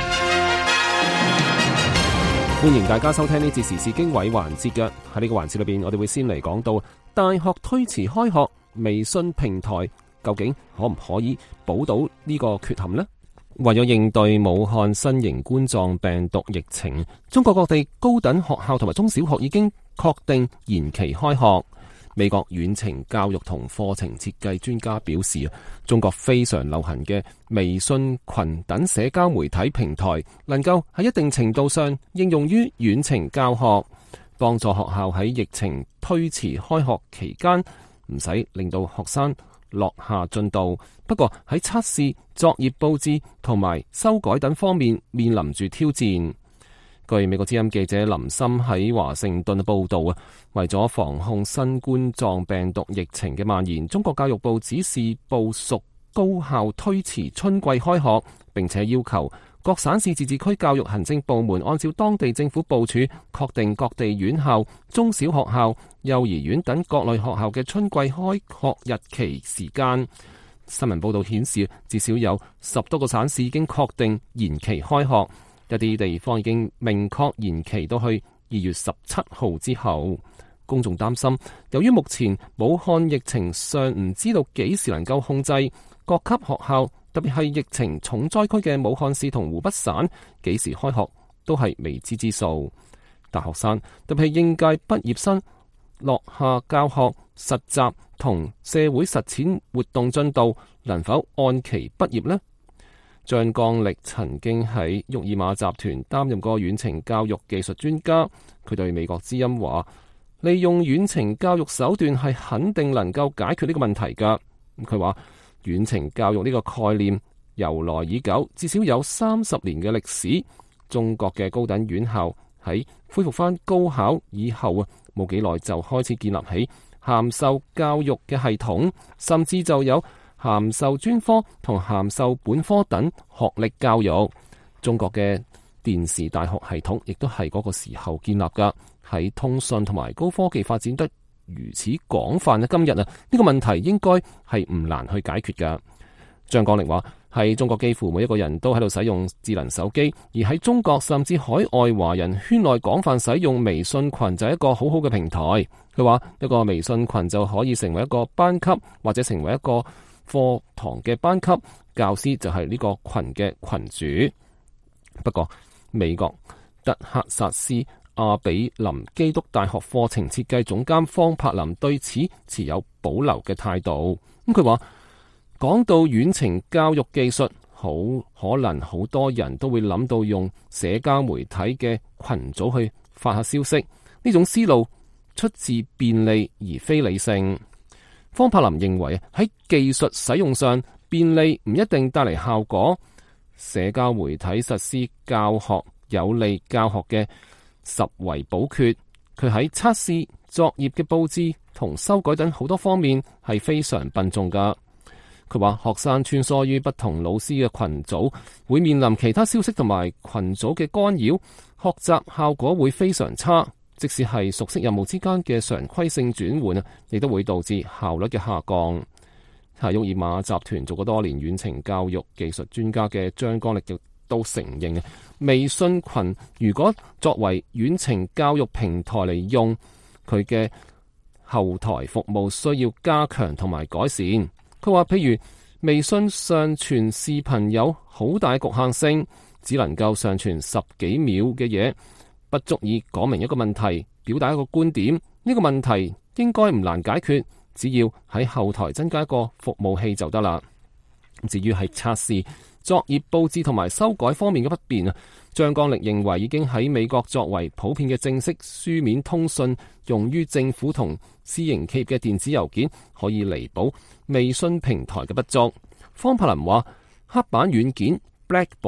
S2: 歡迎大家收聽呢節時事經緯環節嘅。喺呢個環節裏邊，我哋會先嚟講到大學推遲開學，微信平台究竟可唔可以補到呢個缺陷呢？為咗應對武漢新型冠狀病毒疫情，中國各地高等學校同埋中小學已經確定延期開學。美國遠程教育同課程設計專家表示，中國非常流行嘅微信群等社交媒體平台，能夠喺一定程度上應用於遠程教學，幫助學校喺疫情推遲開學期間唔使令到學生落下進度。不過喺測試、作業佈置同埋修改等方面面臨住挑戰。據美國之音記者林森喺華盛頓報道啊，為咗防控新冠狀病毒疫情嘅蔓延，中國教育部指示部屬高校推遲春季開學，並且要求各省市自治區教育行政部門按照當地政府部署，確定各地院校、中小學校、幼兒園等各類學校嘅春季開學日期時間。新聞報道顯示，至少有10多個省市已經確定延期開學。一啲地方已經明確延期到去2月17號之後。公眾擔心，由於目前武漢疫情尚唔知道幾時能夠控制，各級學校特別係疫情重災區嘅武漢市同湖北省幾時開學都係未知之數。大學生特別係應屆畢業生落下教學、實習同社會實踐活動進度能否按期畢業呢？張剛力曾經喺沃爾瑪集團擔任過遠程教育技術專家，佢對美國之音話：利用遠程教育手段係肯定能夠解決呢個問題㗎。佢話遠程教育呢個概念由來已久，至少有30年嘅歷史。中國嘅高等院校喺恢復返高考以後啊，冇幾耐就開始建立起函授教育嘅系統，甚至就有函授專科同函授本科等學歷教育。中國嘅電視大學系統亦都係嗰個時候建立㗎。喺通訊同埋高科技發展得如此廣泛嘅今日啊，呢個問題應該係唔難去解決㗎。張剛力話：喺中國幾乎每一個人都喺度使用智能手機，而喺中國甚至海外華人圈內廣泛使用微信群就係一個好好嘅平台。佢話一個微信群就可以成為一個班級，或者成為一個課堂嘅班級，教師就係呢個群嘅群主。不過美國德克薩斯阿比林基督大學課程設計總監方柏林對此持有保留嘅態度。佢話講到遠程教育技術，好可能好多人都會諗到用社交媒體嘅群組去發下消息，呢種思路出自便利而非理性。方柏林認為喺技術使用上，便利唔一定帶嚟效果。社交媒體實施教學有利教學嘅實為補缺，佢喺測試、作業嘅佈置同修改等好多方面係非常笨重噶。佢話學生穿梭於不同老師嘅群組，會面臨其他消息同埋群組嘅干擾，學習效果會非常差。即使係熟悉任務之間嘅常規性轉換，亦都會導致效率嘅下降。喺沃爾瑪集團做過多年遠程教育技術專家嘅張剛力亦都承認，微信群如果作為遠程教育平台嚟用，佢嘅後台服務需要加強同埋改善。佢話譬如微信上傳視頻有好大局限性，只能夠上傳10幾秒嘅嘢，不足以講明一個問題，表達一個觀點。呢個問題應該唔難解決，只要喺後台增加一個服務器就得啦。至於係測試、作業佈置同埋修改方面嘅不便啊，張剛力認為已經喺美國作為普遍嘅正式書面通訊，用於政府同私營企業嘅電子郵件，可以彌補微信平台嘅不足。方柏林話：黑板軟件 Blackboard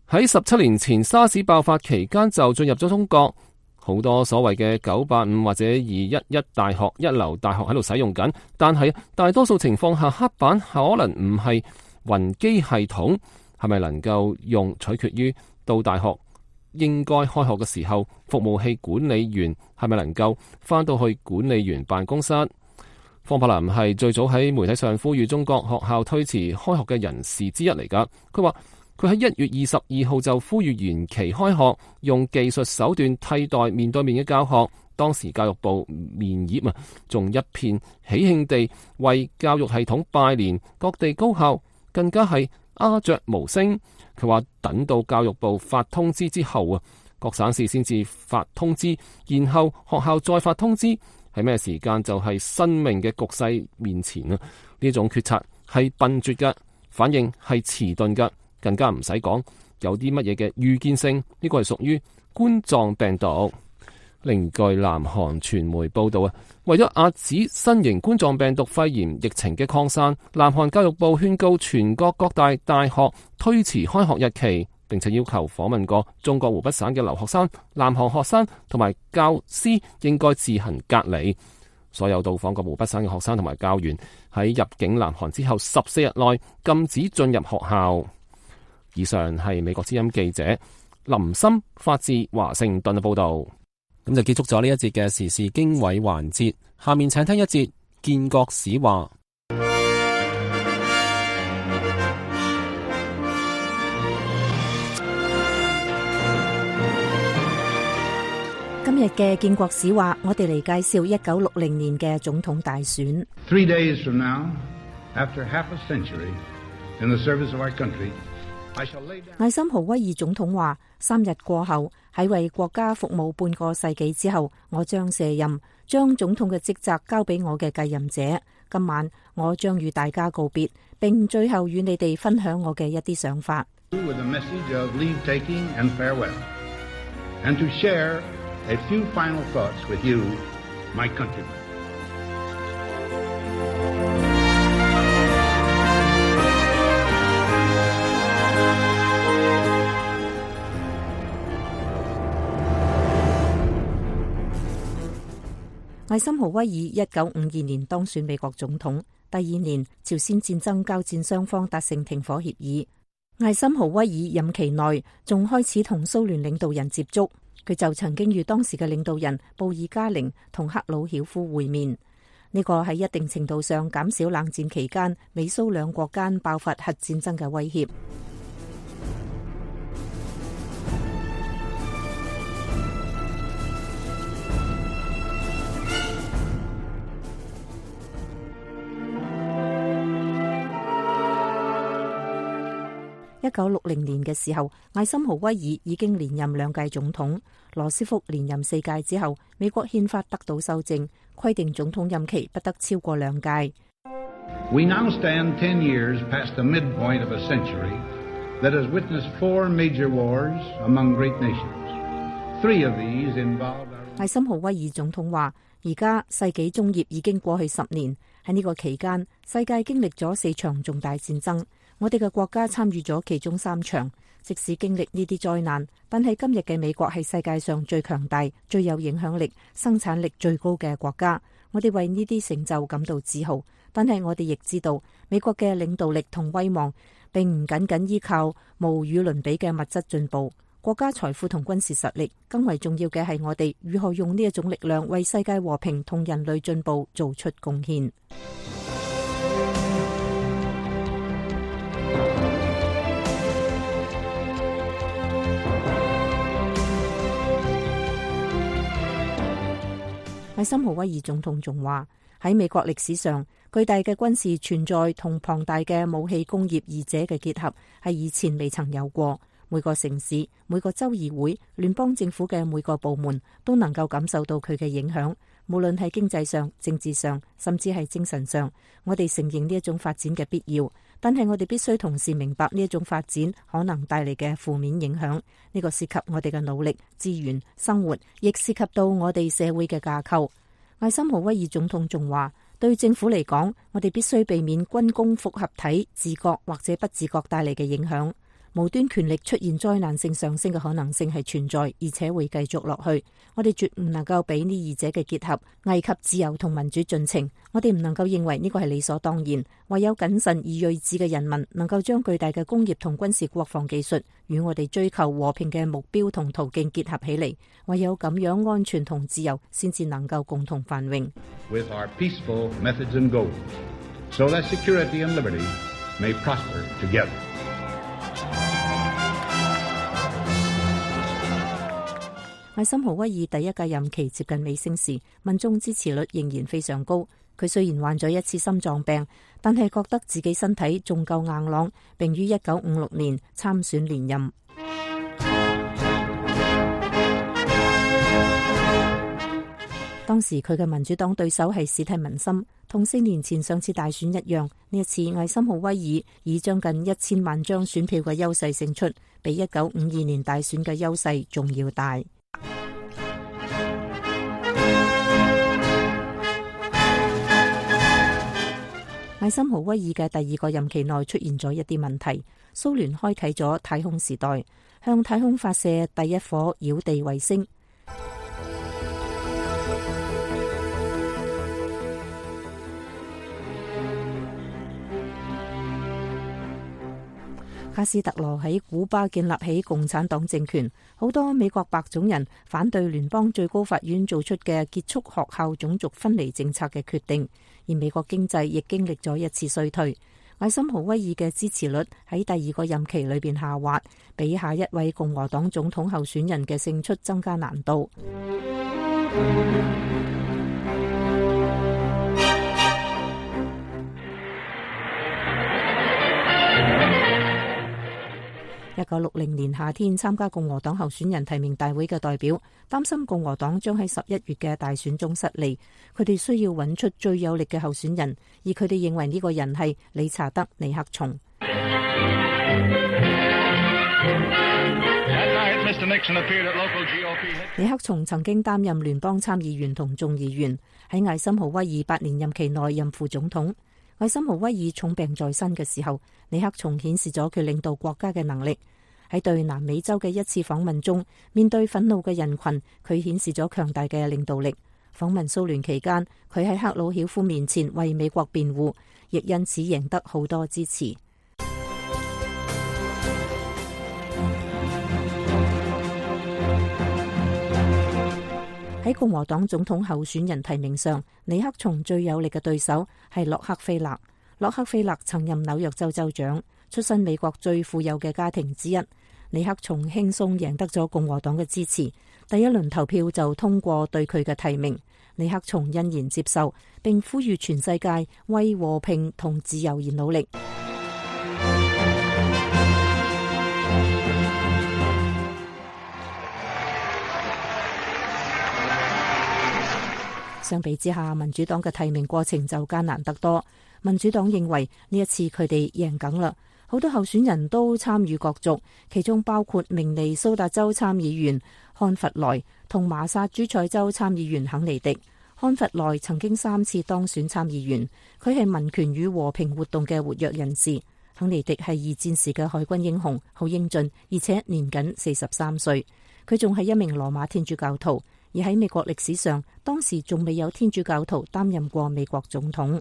S2: 喺17年前沙士爆發期間就進入咗中國，好多所謂嘅985或者211大學一流大學喺度使用緊，但係大多數情況下黑板可能唔係雲機系統，係咪能夠用取決於到大學應該開學嘅時候，服務器管理員係咪能夠返到去管理員辦公室。方柏林係最早喺媒體上呼籲中國學校推遲開學嘅人士之一嚟㗎。佢話佢喺1月22號就呼籲延期開學，用技術手段替代面對面嘅教學。當時教育部面頁仲一片喜慶地為教育系統拜年，各地高校更加係鴉雀無聲。佢話等到教育部發通知之後各省市先至發通知，然後學校再發通知，係咩時間就係生命嘅局勢面前呢種決策係笨拙嘅，反應係遲鈍嘅，更加唔使講有啲乜嘢嘅預見性。呢個係屬於冠狀病毒。另據南韓傳媒報道為咗遏止新型冠狀病毒肺炎疫情嘅擴散，南韓教育部勸告全國各大學推遲開學日期，並且要求訪問過中國湖北省嘅留學生、南韓學生同埋教師應該自行隔離。所有到訪過湖北省嘅學生同埋教員喺入境南韓之後14日內禁止進入學校。以上係美國之音記者林森發自華盛頓嘅報道。咁就結束咗呢一節嘅時事經緯環節，下面請聽一節建國史話。
S4: 今日嘅建國史話，我哋嚟介紹1960年嘅總統大選。
S5: 3 days from now, after half a century in the service of our country,
S4: 艾森豪威爾總統話：3日過後，喺為國家服務半個世紀之後，我將卸任，將總統嘅職責交俾我嘅繼任者。今晚我將與大家告別，並最後與你哋分享我嘅一啲想法。
S5: with a message of leave-taking and farewell, and to share a few final thoughts with you, my countrymen.
S4: 艾森豪威爾1952年當選美國總統，第2年朝鮮戰爭交戰雙方達成停火協議。艾森豪威爾任期內仲開始同蘇聯領導人接觸，佢就曾經與當時嘅領導人布爾加寧同赫魯曉夫會面。呢個喺一定程度上減少冷戰期間美蘇兩國間爆發核戰爭嘅威脅。1960年嘅時候，艾森豪威爾已經連任2屆總統，羅斯福連任4屆之後，美國憲法得到修正，規定總統任期不得超過2屆。
S5: We now stand 10 years past the midpoint of a century that has witnessed 4 major wars among great nations. 3 of these involved our...
S4: 艾森豪威爾總統話：而家世紀中葉已經過去10年，喺呢個期間，世界經歷咗4場重大戰爭。我哋嘅國家參與咗其中3場，即使經歷呢啲災難，但係今日嘅美國係世界上最強大、最有影響力、生產力最高嘅國家。我哋為呢啲成就感到自豪，但係我哋亦知道，美國嘅領導力同威望並唔僅僅依靠無與倫比嘅物質進步、國家財富同軍事實力，更為重要嘅係我哋如何用呢一種力量為世界和平同人類進步做出貢獻。艾森豪威爾總統仲話：喺美國歷史上，巨大嘅軍事存在同龐大嘅武器工業二者嘅結合係以前未曾有過。每個城市、每個州議會、聯邦政府嘅每個部門都能夠感受到佢嘅影響，無論係經濟上、政治上，甚至係精神上。我哋承認呢一種發展嘅必要，但係我哋必須同時明白呢一種發展可能帶嚟嘅負面影響。呢個涉及我哋嘅努力、資源、生活，亦涉及到我哋社會嘅架構。艾森豪威爾總統仲話：對政府嚟講，我哋必須避免軍工複合體自覺或者不自覺帶嚟嘅影響。
S6: 無端權力出現災難性上升嘅可能性係存在，而且會繼續落去。我哋絕唔能夠俾呢二者嘅結合危及自由同民主進程。我哋唔能夠認為呢個係理所當然。唯有謹慎而睿智嘅人民能夠將巨大嘅工業同軍事國防技術與我哋追求和平嘅目標同途徑結合起嚟。唯有咁樣，安全同自由先至能夠共同繁榮。
S5: With our peaceful methods and goals, so that security and liberty may prosper together.
S6: 艾森豪威爾第一屆任期接近尾聲時，民眾支持率仍然非常高。佢雖然患咗一次心臟病，但係覺得自己身體仲夠硬朗，並於1956年參選連任。當時佢嘅民主黨對手係史蒂文森，同4年前上次大選一樣。呢一次艾森豪威爾以將近1000萬張選票嘅優勢勝出，比1952年大選嘅優勢仲要大。艾森豪威爾嘅第二個任期內出現咗一啲問題。蘇聯開啟咗太空時代，向太空發射第一顆繞地衛星。卡斯特羅喺古巴建立起共產黨政權，好多美國白種人反對聯邦最高法院做出嘅結束學校種族分離政策嘅決定，而美國經濟亦經歷咗一次衰退。艾森豪威爾嘅支持率喺第二個任期裏邊下滑，比下一位共和黨總統候選人嘅勝出增加難度。1960年夏天參加共和黨候選人提名大會嘅代表擔心共和黨將喺11月嘅大選中失利，佢哋需要揾出最有力嘅候選人，而佢哋認為呢個人係理查德·尼克松。尼克松曾經擔任聯邦參議員同眾議員，喺艾森豪威爾8年任期內任副總統。艾森豪威爾重病在身嘅時候，尼克松顯示咗佢領導國家嘅能力。喺對南美洲嘅一次訪問中，面對憤怒嘅人群，佢顯示咗強大嘅領導力。訪問蘇聯期間，佢喺赫魯曉夫面前為美國辯護，亦因此贏得好多支持。喺共和黨總統候選人提名上，尼克松最有力嘅對手係洛克菲勒。洛克菲勒曾任紐約州州長，出身美國最富有嘅家庭之一。尼克松輕鬆贏得咗共和黨嘅支持，第一輪投票就通過對佢嘅提名。尼克松欣然接受，並呼籲全世界為和平同自由而努力。相比之下，民主黨嘅提名過程就艱難得多。民主黨認為呢一次佢哋贏梗啦，好多候選人都參與角逐，其中包括明尼蘇達州參議員漢弗萊同麻薩諸塞州參議員肯尼迪。漢弗萊曾經3次當選參議員，佢係民權與和平活動嘅活躍人士。肯尼迪係2戰時嘅海軍英雄，好英俊，而且年僅43歲。佢仲係一名羅馬天主教徒。而喺美國歷史上，當時仲未有天主教徒擔任過美國總統。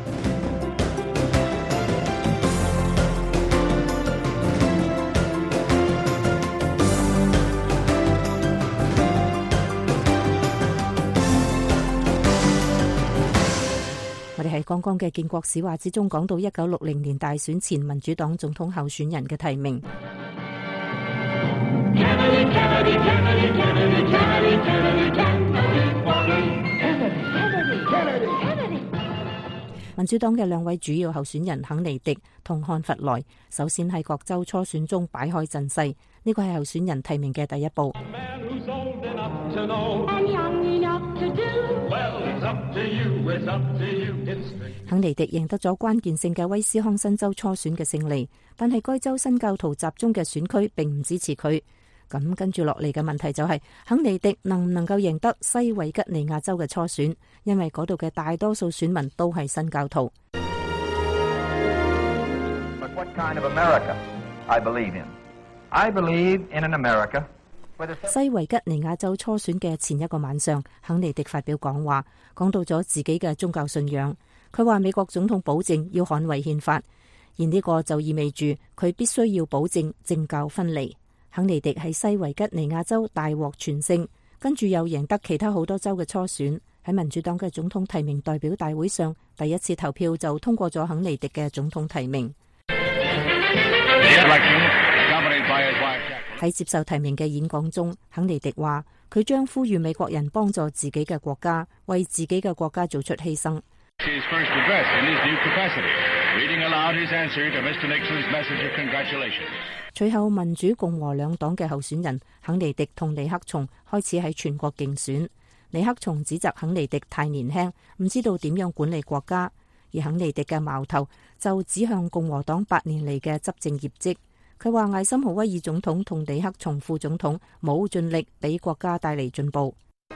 S6: 我哋喺剛剛嘅建國史話之中講到1960年大選前民主黨總統候選人嘅提名。民主黨嘅2位主要候選人肯尼迪同漢弗萊，首先喺各州初選中擺開陣勢，呢個係候選人提名嘅第一步。肯尼迪贏得咗關鍵性嘅威斯康辛州初選嘅勝利，但係該州新教徒集中嘅選區並唔支持佢。咁跟住落嚟嘅問題就係，肯尼迪能唔能夠贏得西維吉尼亞州嘅初選，因為嗰度嘅大多數選民都係新教徒。
S7: I believe in. I believe in an America.
S6: 西維吉尼亞州初選嘅前一個晚上，肯尼迪發表講話，講到咗自己嘅宗教信仰。佢話美國總統保證要捍衛憲法，而呢個就意味住佢必須要保證政教分離。肯尼迪喺西維吉尼亞州大獲全勝，跟住又贏得其他好多州嘅初選。喺民主黨嘅總統提名代表大會上，第一次投票就通過咗肯尼迪嘅總統提名。喺接受提名嘅演講中，肯尼迪話佢將呼籲美國人幫助自己嘅國家，為自己嘅國家做出犧牲。隨後民主共和兩黨嘅候選人肯尼迪同尼克松開始喺全國競選。尼克松指責肯尼迪太年輕，唔知道點樣管理國家，而肯尼迪嘅矛頭就指向共和黨8年嚟嘅執政業績。佢話艾森豪威爾總統同尼克松副總統冇盡力俾國家帶嚟進步。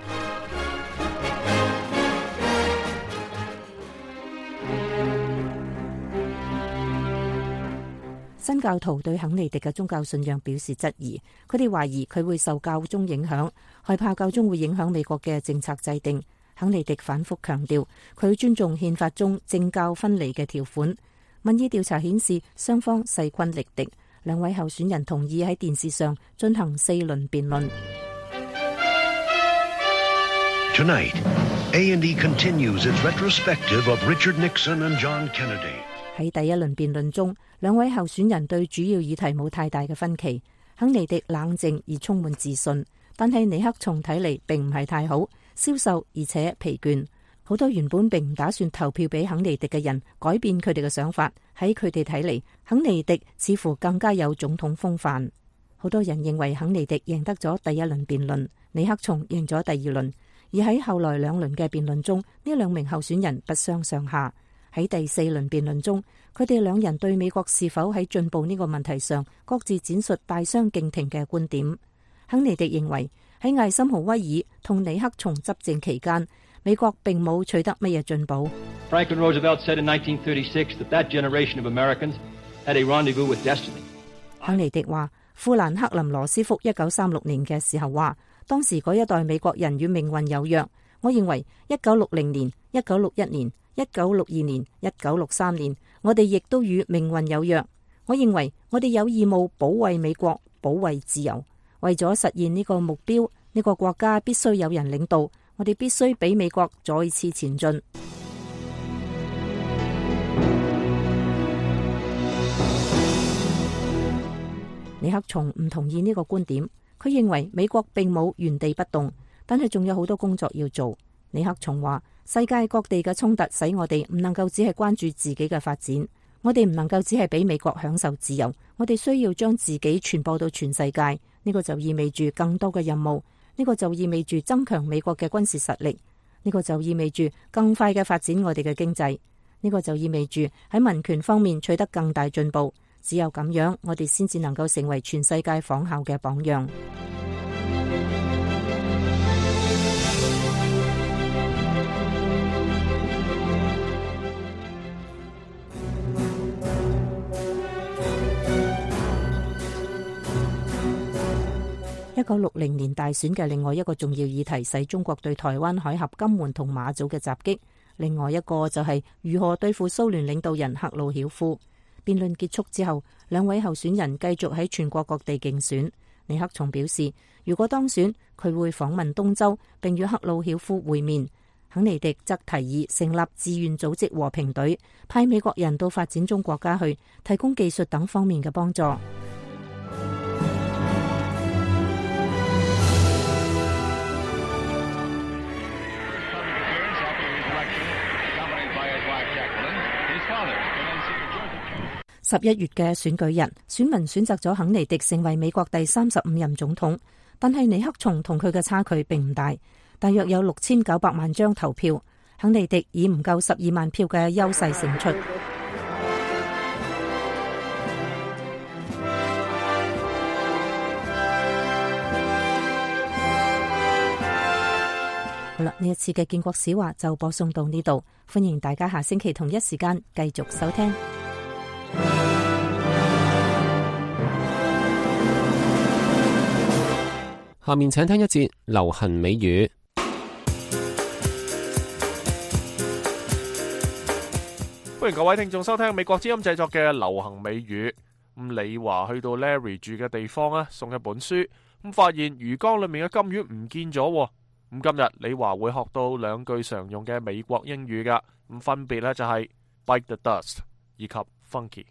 S6: 新教徒對肯尼迪嘅宗教信仰表示質疑，佢哋懷疑佢會受教宗影響，害怕教宗會影響美國嘅政策制定。肯尼迪反覆強調佢尊重憲法中政教分離嘅條款。民意調查顯示雙方勢均力敵。兩位候選人同意喺電視上進行4輪辯論。
S8: Tonight, A&E continues its retrospective of Richard Nixon and John Kennedy.
S6: 喺第一輪辯論中，兩位候選人對主要議題冇太大嘅分歧。肯尼迪冷靜而充滿自信，但係尼克松睇嚟並唔係太好，消瘦而且疲倦。好多原本並唔打算投票俾肯尼迪嘅人改變佢哋嘅想法，喺佢哋睇嚟，肯尼迪似乎更加有總統風範。好多人認為肯尼迪贏得咗第一輪辯論，尼克松贏咗第二輪，而喺後來2輪嘅辯論中，呢兩名候選人不相上下。喺第4輪辯論中，佢哋兩人對美國是否喺進步呢個問題上各自展述大相徑庭嘅觀點。肯尼迪認為喺艾森豪威爾同尼克松執政期間，美國並冇取得乜嘢進步。
S9: Franklin Roosevelt said in 1936 that generation of Americans had a rendezvous with destiny.
S6: 肯尼迪話，富蘭克林羅斯福1936年嘅時候話，當時嗰一代美國人與命運有約。我認為1960年、1961年、1962年、1963年，我哋亦都與命運有約。我認為我哋有義務保衛美國，保衛自由。為咗實現呢個目標，呢個國家必須有人領導。我哋必須俾美國再次前進。尼克松唔同意呢個觀點，佢認為美國並冇原地不動，但係仲有好多工作要做。尼克松話：世界各地嘅衝突使我哋唔能夠只係關注自己嘅發展，我哋唔能夠只係俾美國享受自由，我哋需要將自己傳播到全世界。呢個就意味住更多嘅任務。呢個就意味住增強美國嘅軍事實力，呢個就意味住更快嘅發展我哋嘅經濟，呢個就意味住喺民權方面取得更大進步。只有咁樣，我哋先至能夠成為全世界仿效嘅榜樣。1960年大選嘅另外一個重要議題，使中國對台灣海峽金門同馬祖嘅襲擊。另外一個就係如何對付蘇聯領導人赫魯曉夫。辯論結束之後，兩位候選人繼續喺全國各地競選。尼克松表示，如果當選，佢會訪問東洲，並與赫魯曉夫會面。肯尼迪則提議成立志願組織和平隊，派美國人到發展中國家去，提供技術等方面嘅幫助。11月嘅選舉日，選民選擇咗肯尼迪成為美國第35任總統，但係尼克松同佢嘅差距並唔大，大約有6900萬張投票，肯尼迪以唔夠12萬票嘅優勢勝出。好啦，呢一次嘅建國史話就播送到呢度，歡迎大家下星期同一時間繼續收聽。
S2: 下面請聽一節流行美語。
S1: 歡迎各位聽眾收聽美國之音製作嘅流行美語。李華去到 Larry 住嘅地方送一本書，發現魚缸裏面嘅金魚唔見咗。今日李華會學到兩句常用嘅美國英語噶，分別就係 bite the dust 以及 funky。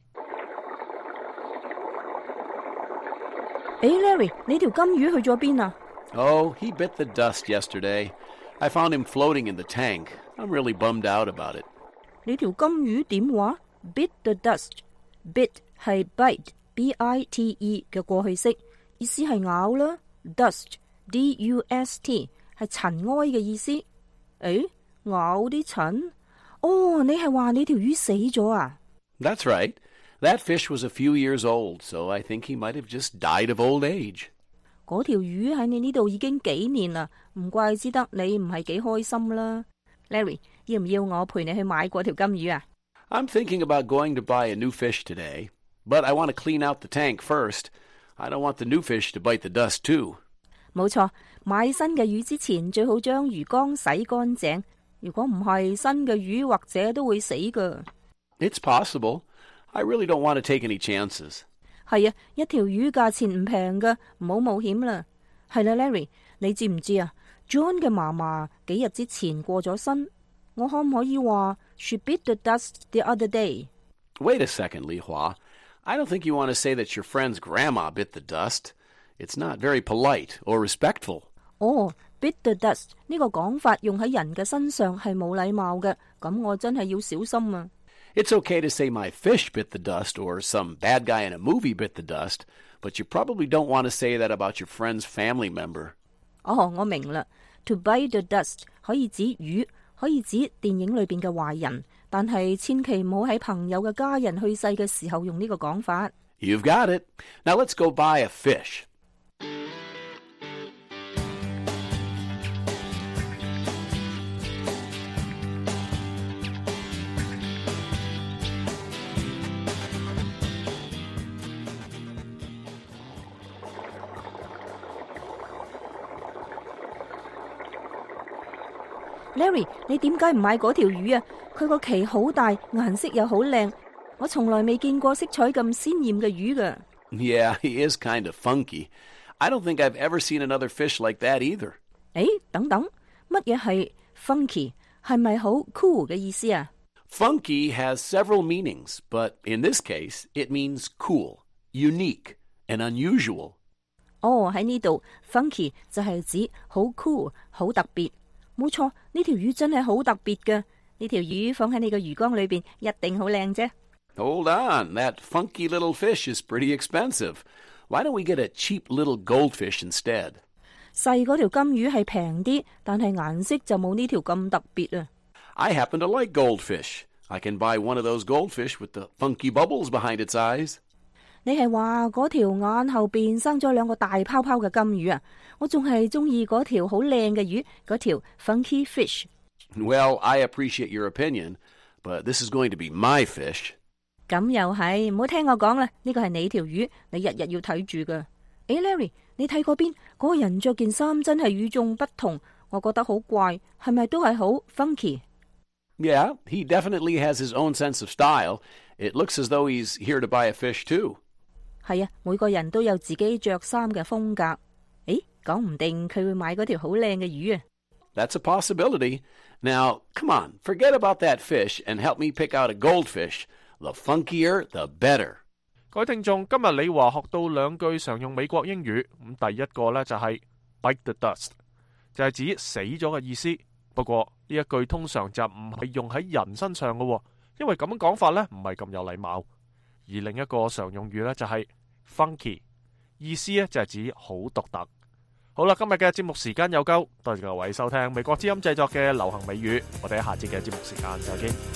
S6: Larry， 你條金魚去咗邊啊？
S10: Oh, he bit the dust yesterday. I found him floating in the tank. I'm really bummed out about it.
S6: 你條金魚點話 ？Bit the dust。Bit 係 bite，B-I-T-E 嘅過去式，意思係咬啦。Dust，D-U-S-T 係塵埃嘅意思。咬啲塵？哦，你係話你條魚死咗啊？
S10: That's right. That fish was a few years old, so I think he might have just died of old age.
S6: 嗰條魚喺你呢度已經幾年啦，唔怪之得你唔係幾開心啦。Larry， 要唔要我陪你去買嗰條金魚啊？
S10: I'm thinking about going to buy a new fish today, but I want to clean out the tank first. I don't want the new fish to bite the dust too.
S6: 冇錯，買新嘅魚之前最好將魚缸洗乾淨。如果唔係，新嘅魚或者都會死㗎。
S10: It's possible. I really don't want to take any chances.
S6: 係啊，一條魚價錢唔平㗎，唔好冒險啦。係啦 ，Larry， 你知唔知啊 ？John 嘅嫲嫲幾日之前過咗身，我可唔可以話 She bit the dust the other day？
S10: Wait a second, Li Hua. I don't think you want to say that your friend's grandma bit the dust. It's not very polite or respectful.
S6: 哦 ，bit the dust 呢個講法用喺人嘅身上係冇禮貌嘅，咁我真係要小心啊。
S10: It's okay to say my fish bit the dust or some bad guy in a movie bit the dust, but you probably don't want to say that about your friend's family member.
S6: 哦，我明啦。To bite the dust 可以指魚，可以指電影裏邊嘅壞人，但係千祈唔好喺朋友嘅家人去世嘅時候用呢個講法。
S10: You've got it. Now let's go buy a fish.
S6: Larry， 你點解唔買嗰條魚啊？佢個鰭好大，顏色又好靚，我從來未見過色彩咁鮮豔嘅魚㗎。
S10: Yeah, he is kind of funky. I don't think I've ever seen another fish like that either.
S6: 等等，乜嘢係 funky？ 係咪好 cool 嘅意思啊？
S10: Funky has several meanings, but in this case, it means cool, unique, and unusual.
S6: 哦，喺呢度 funky 就係指好 cool， 好特別。冇錯，呢條魚真係好特別嘅。呢條魚放喺你個魚缸裏邊，一定好靚啫。
S10: Hold on, that funky little fish is pretty expensive. Why don't we get a cheap little goldfish instead?
S6: 細嗰條金魚係平啲，但係顏色就冇呢條咁特別啊。
S10: I happen to like goldfish. I can buy one of those goldfish with the funky bubbles behind its eyes.
S6: 你係話嗰條眼後邊生咗兩個大泡泡嘅金魚啊？我仲係中意嗰條好靚嘅魚，嗰條 funky fish。
S10: Well, I appreciate your opinion, but this is going to be my fish.
S6: 咁又係，唔好聽我講啦，呢個係你條魚，你日日要睇住噶。Larry， 你睇嗰邊嗰個人着件衫真係與眾不同，我覺得好怪，係咪都係好 funky？
S10: Yeah, he definitely has his own sense of style. It looks as though he's here to buy a fish too.
S6: 係啊，每個人都有自己着衫嘅風格。講唔定佢會買嗰條好靚嘅魚啊。
S10: That's a possibility. Now, come on, forget about that fish and help me pick out a goldfish. The funkier, the better.
S1: 各位聽眾，今日李華學到兩句常用美國英語。第一個呢就係 bite the dust， 就係指死咗嘅意思。不過呢一句通常就唔係用喺人身上嘅，因為咁樣講法呢唔係咁有禮貌。而另一個常用語呢就係 funky， 意思呢就係指好獨特。好啦，今日嘅節目時間有夠，多謝各位收聽美國之音製作嘅流行美語，我哋喺下節嘅節目時間再見。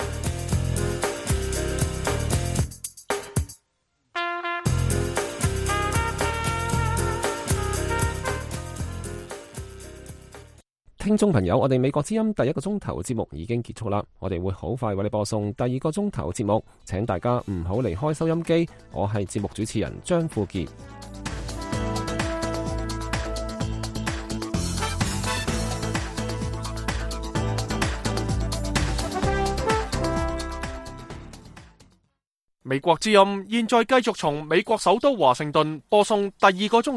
S2: 聽眾朋友，我哋美國之音第一個鐘頭節目已經結束啦，我哋會好快為你播送第二個鐘頭節目，請大家唔好離開收音機，我係節目主持人張富傑。
S1: 美國之音現在繼續從美國首都華盛頓播送第二個鐘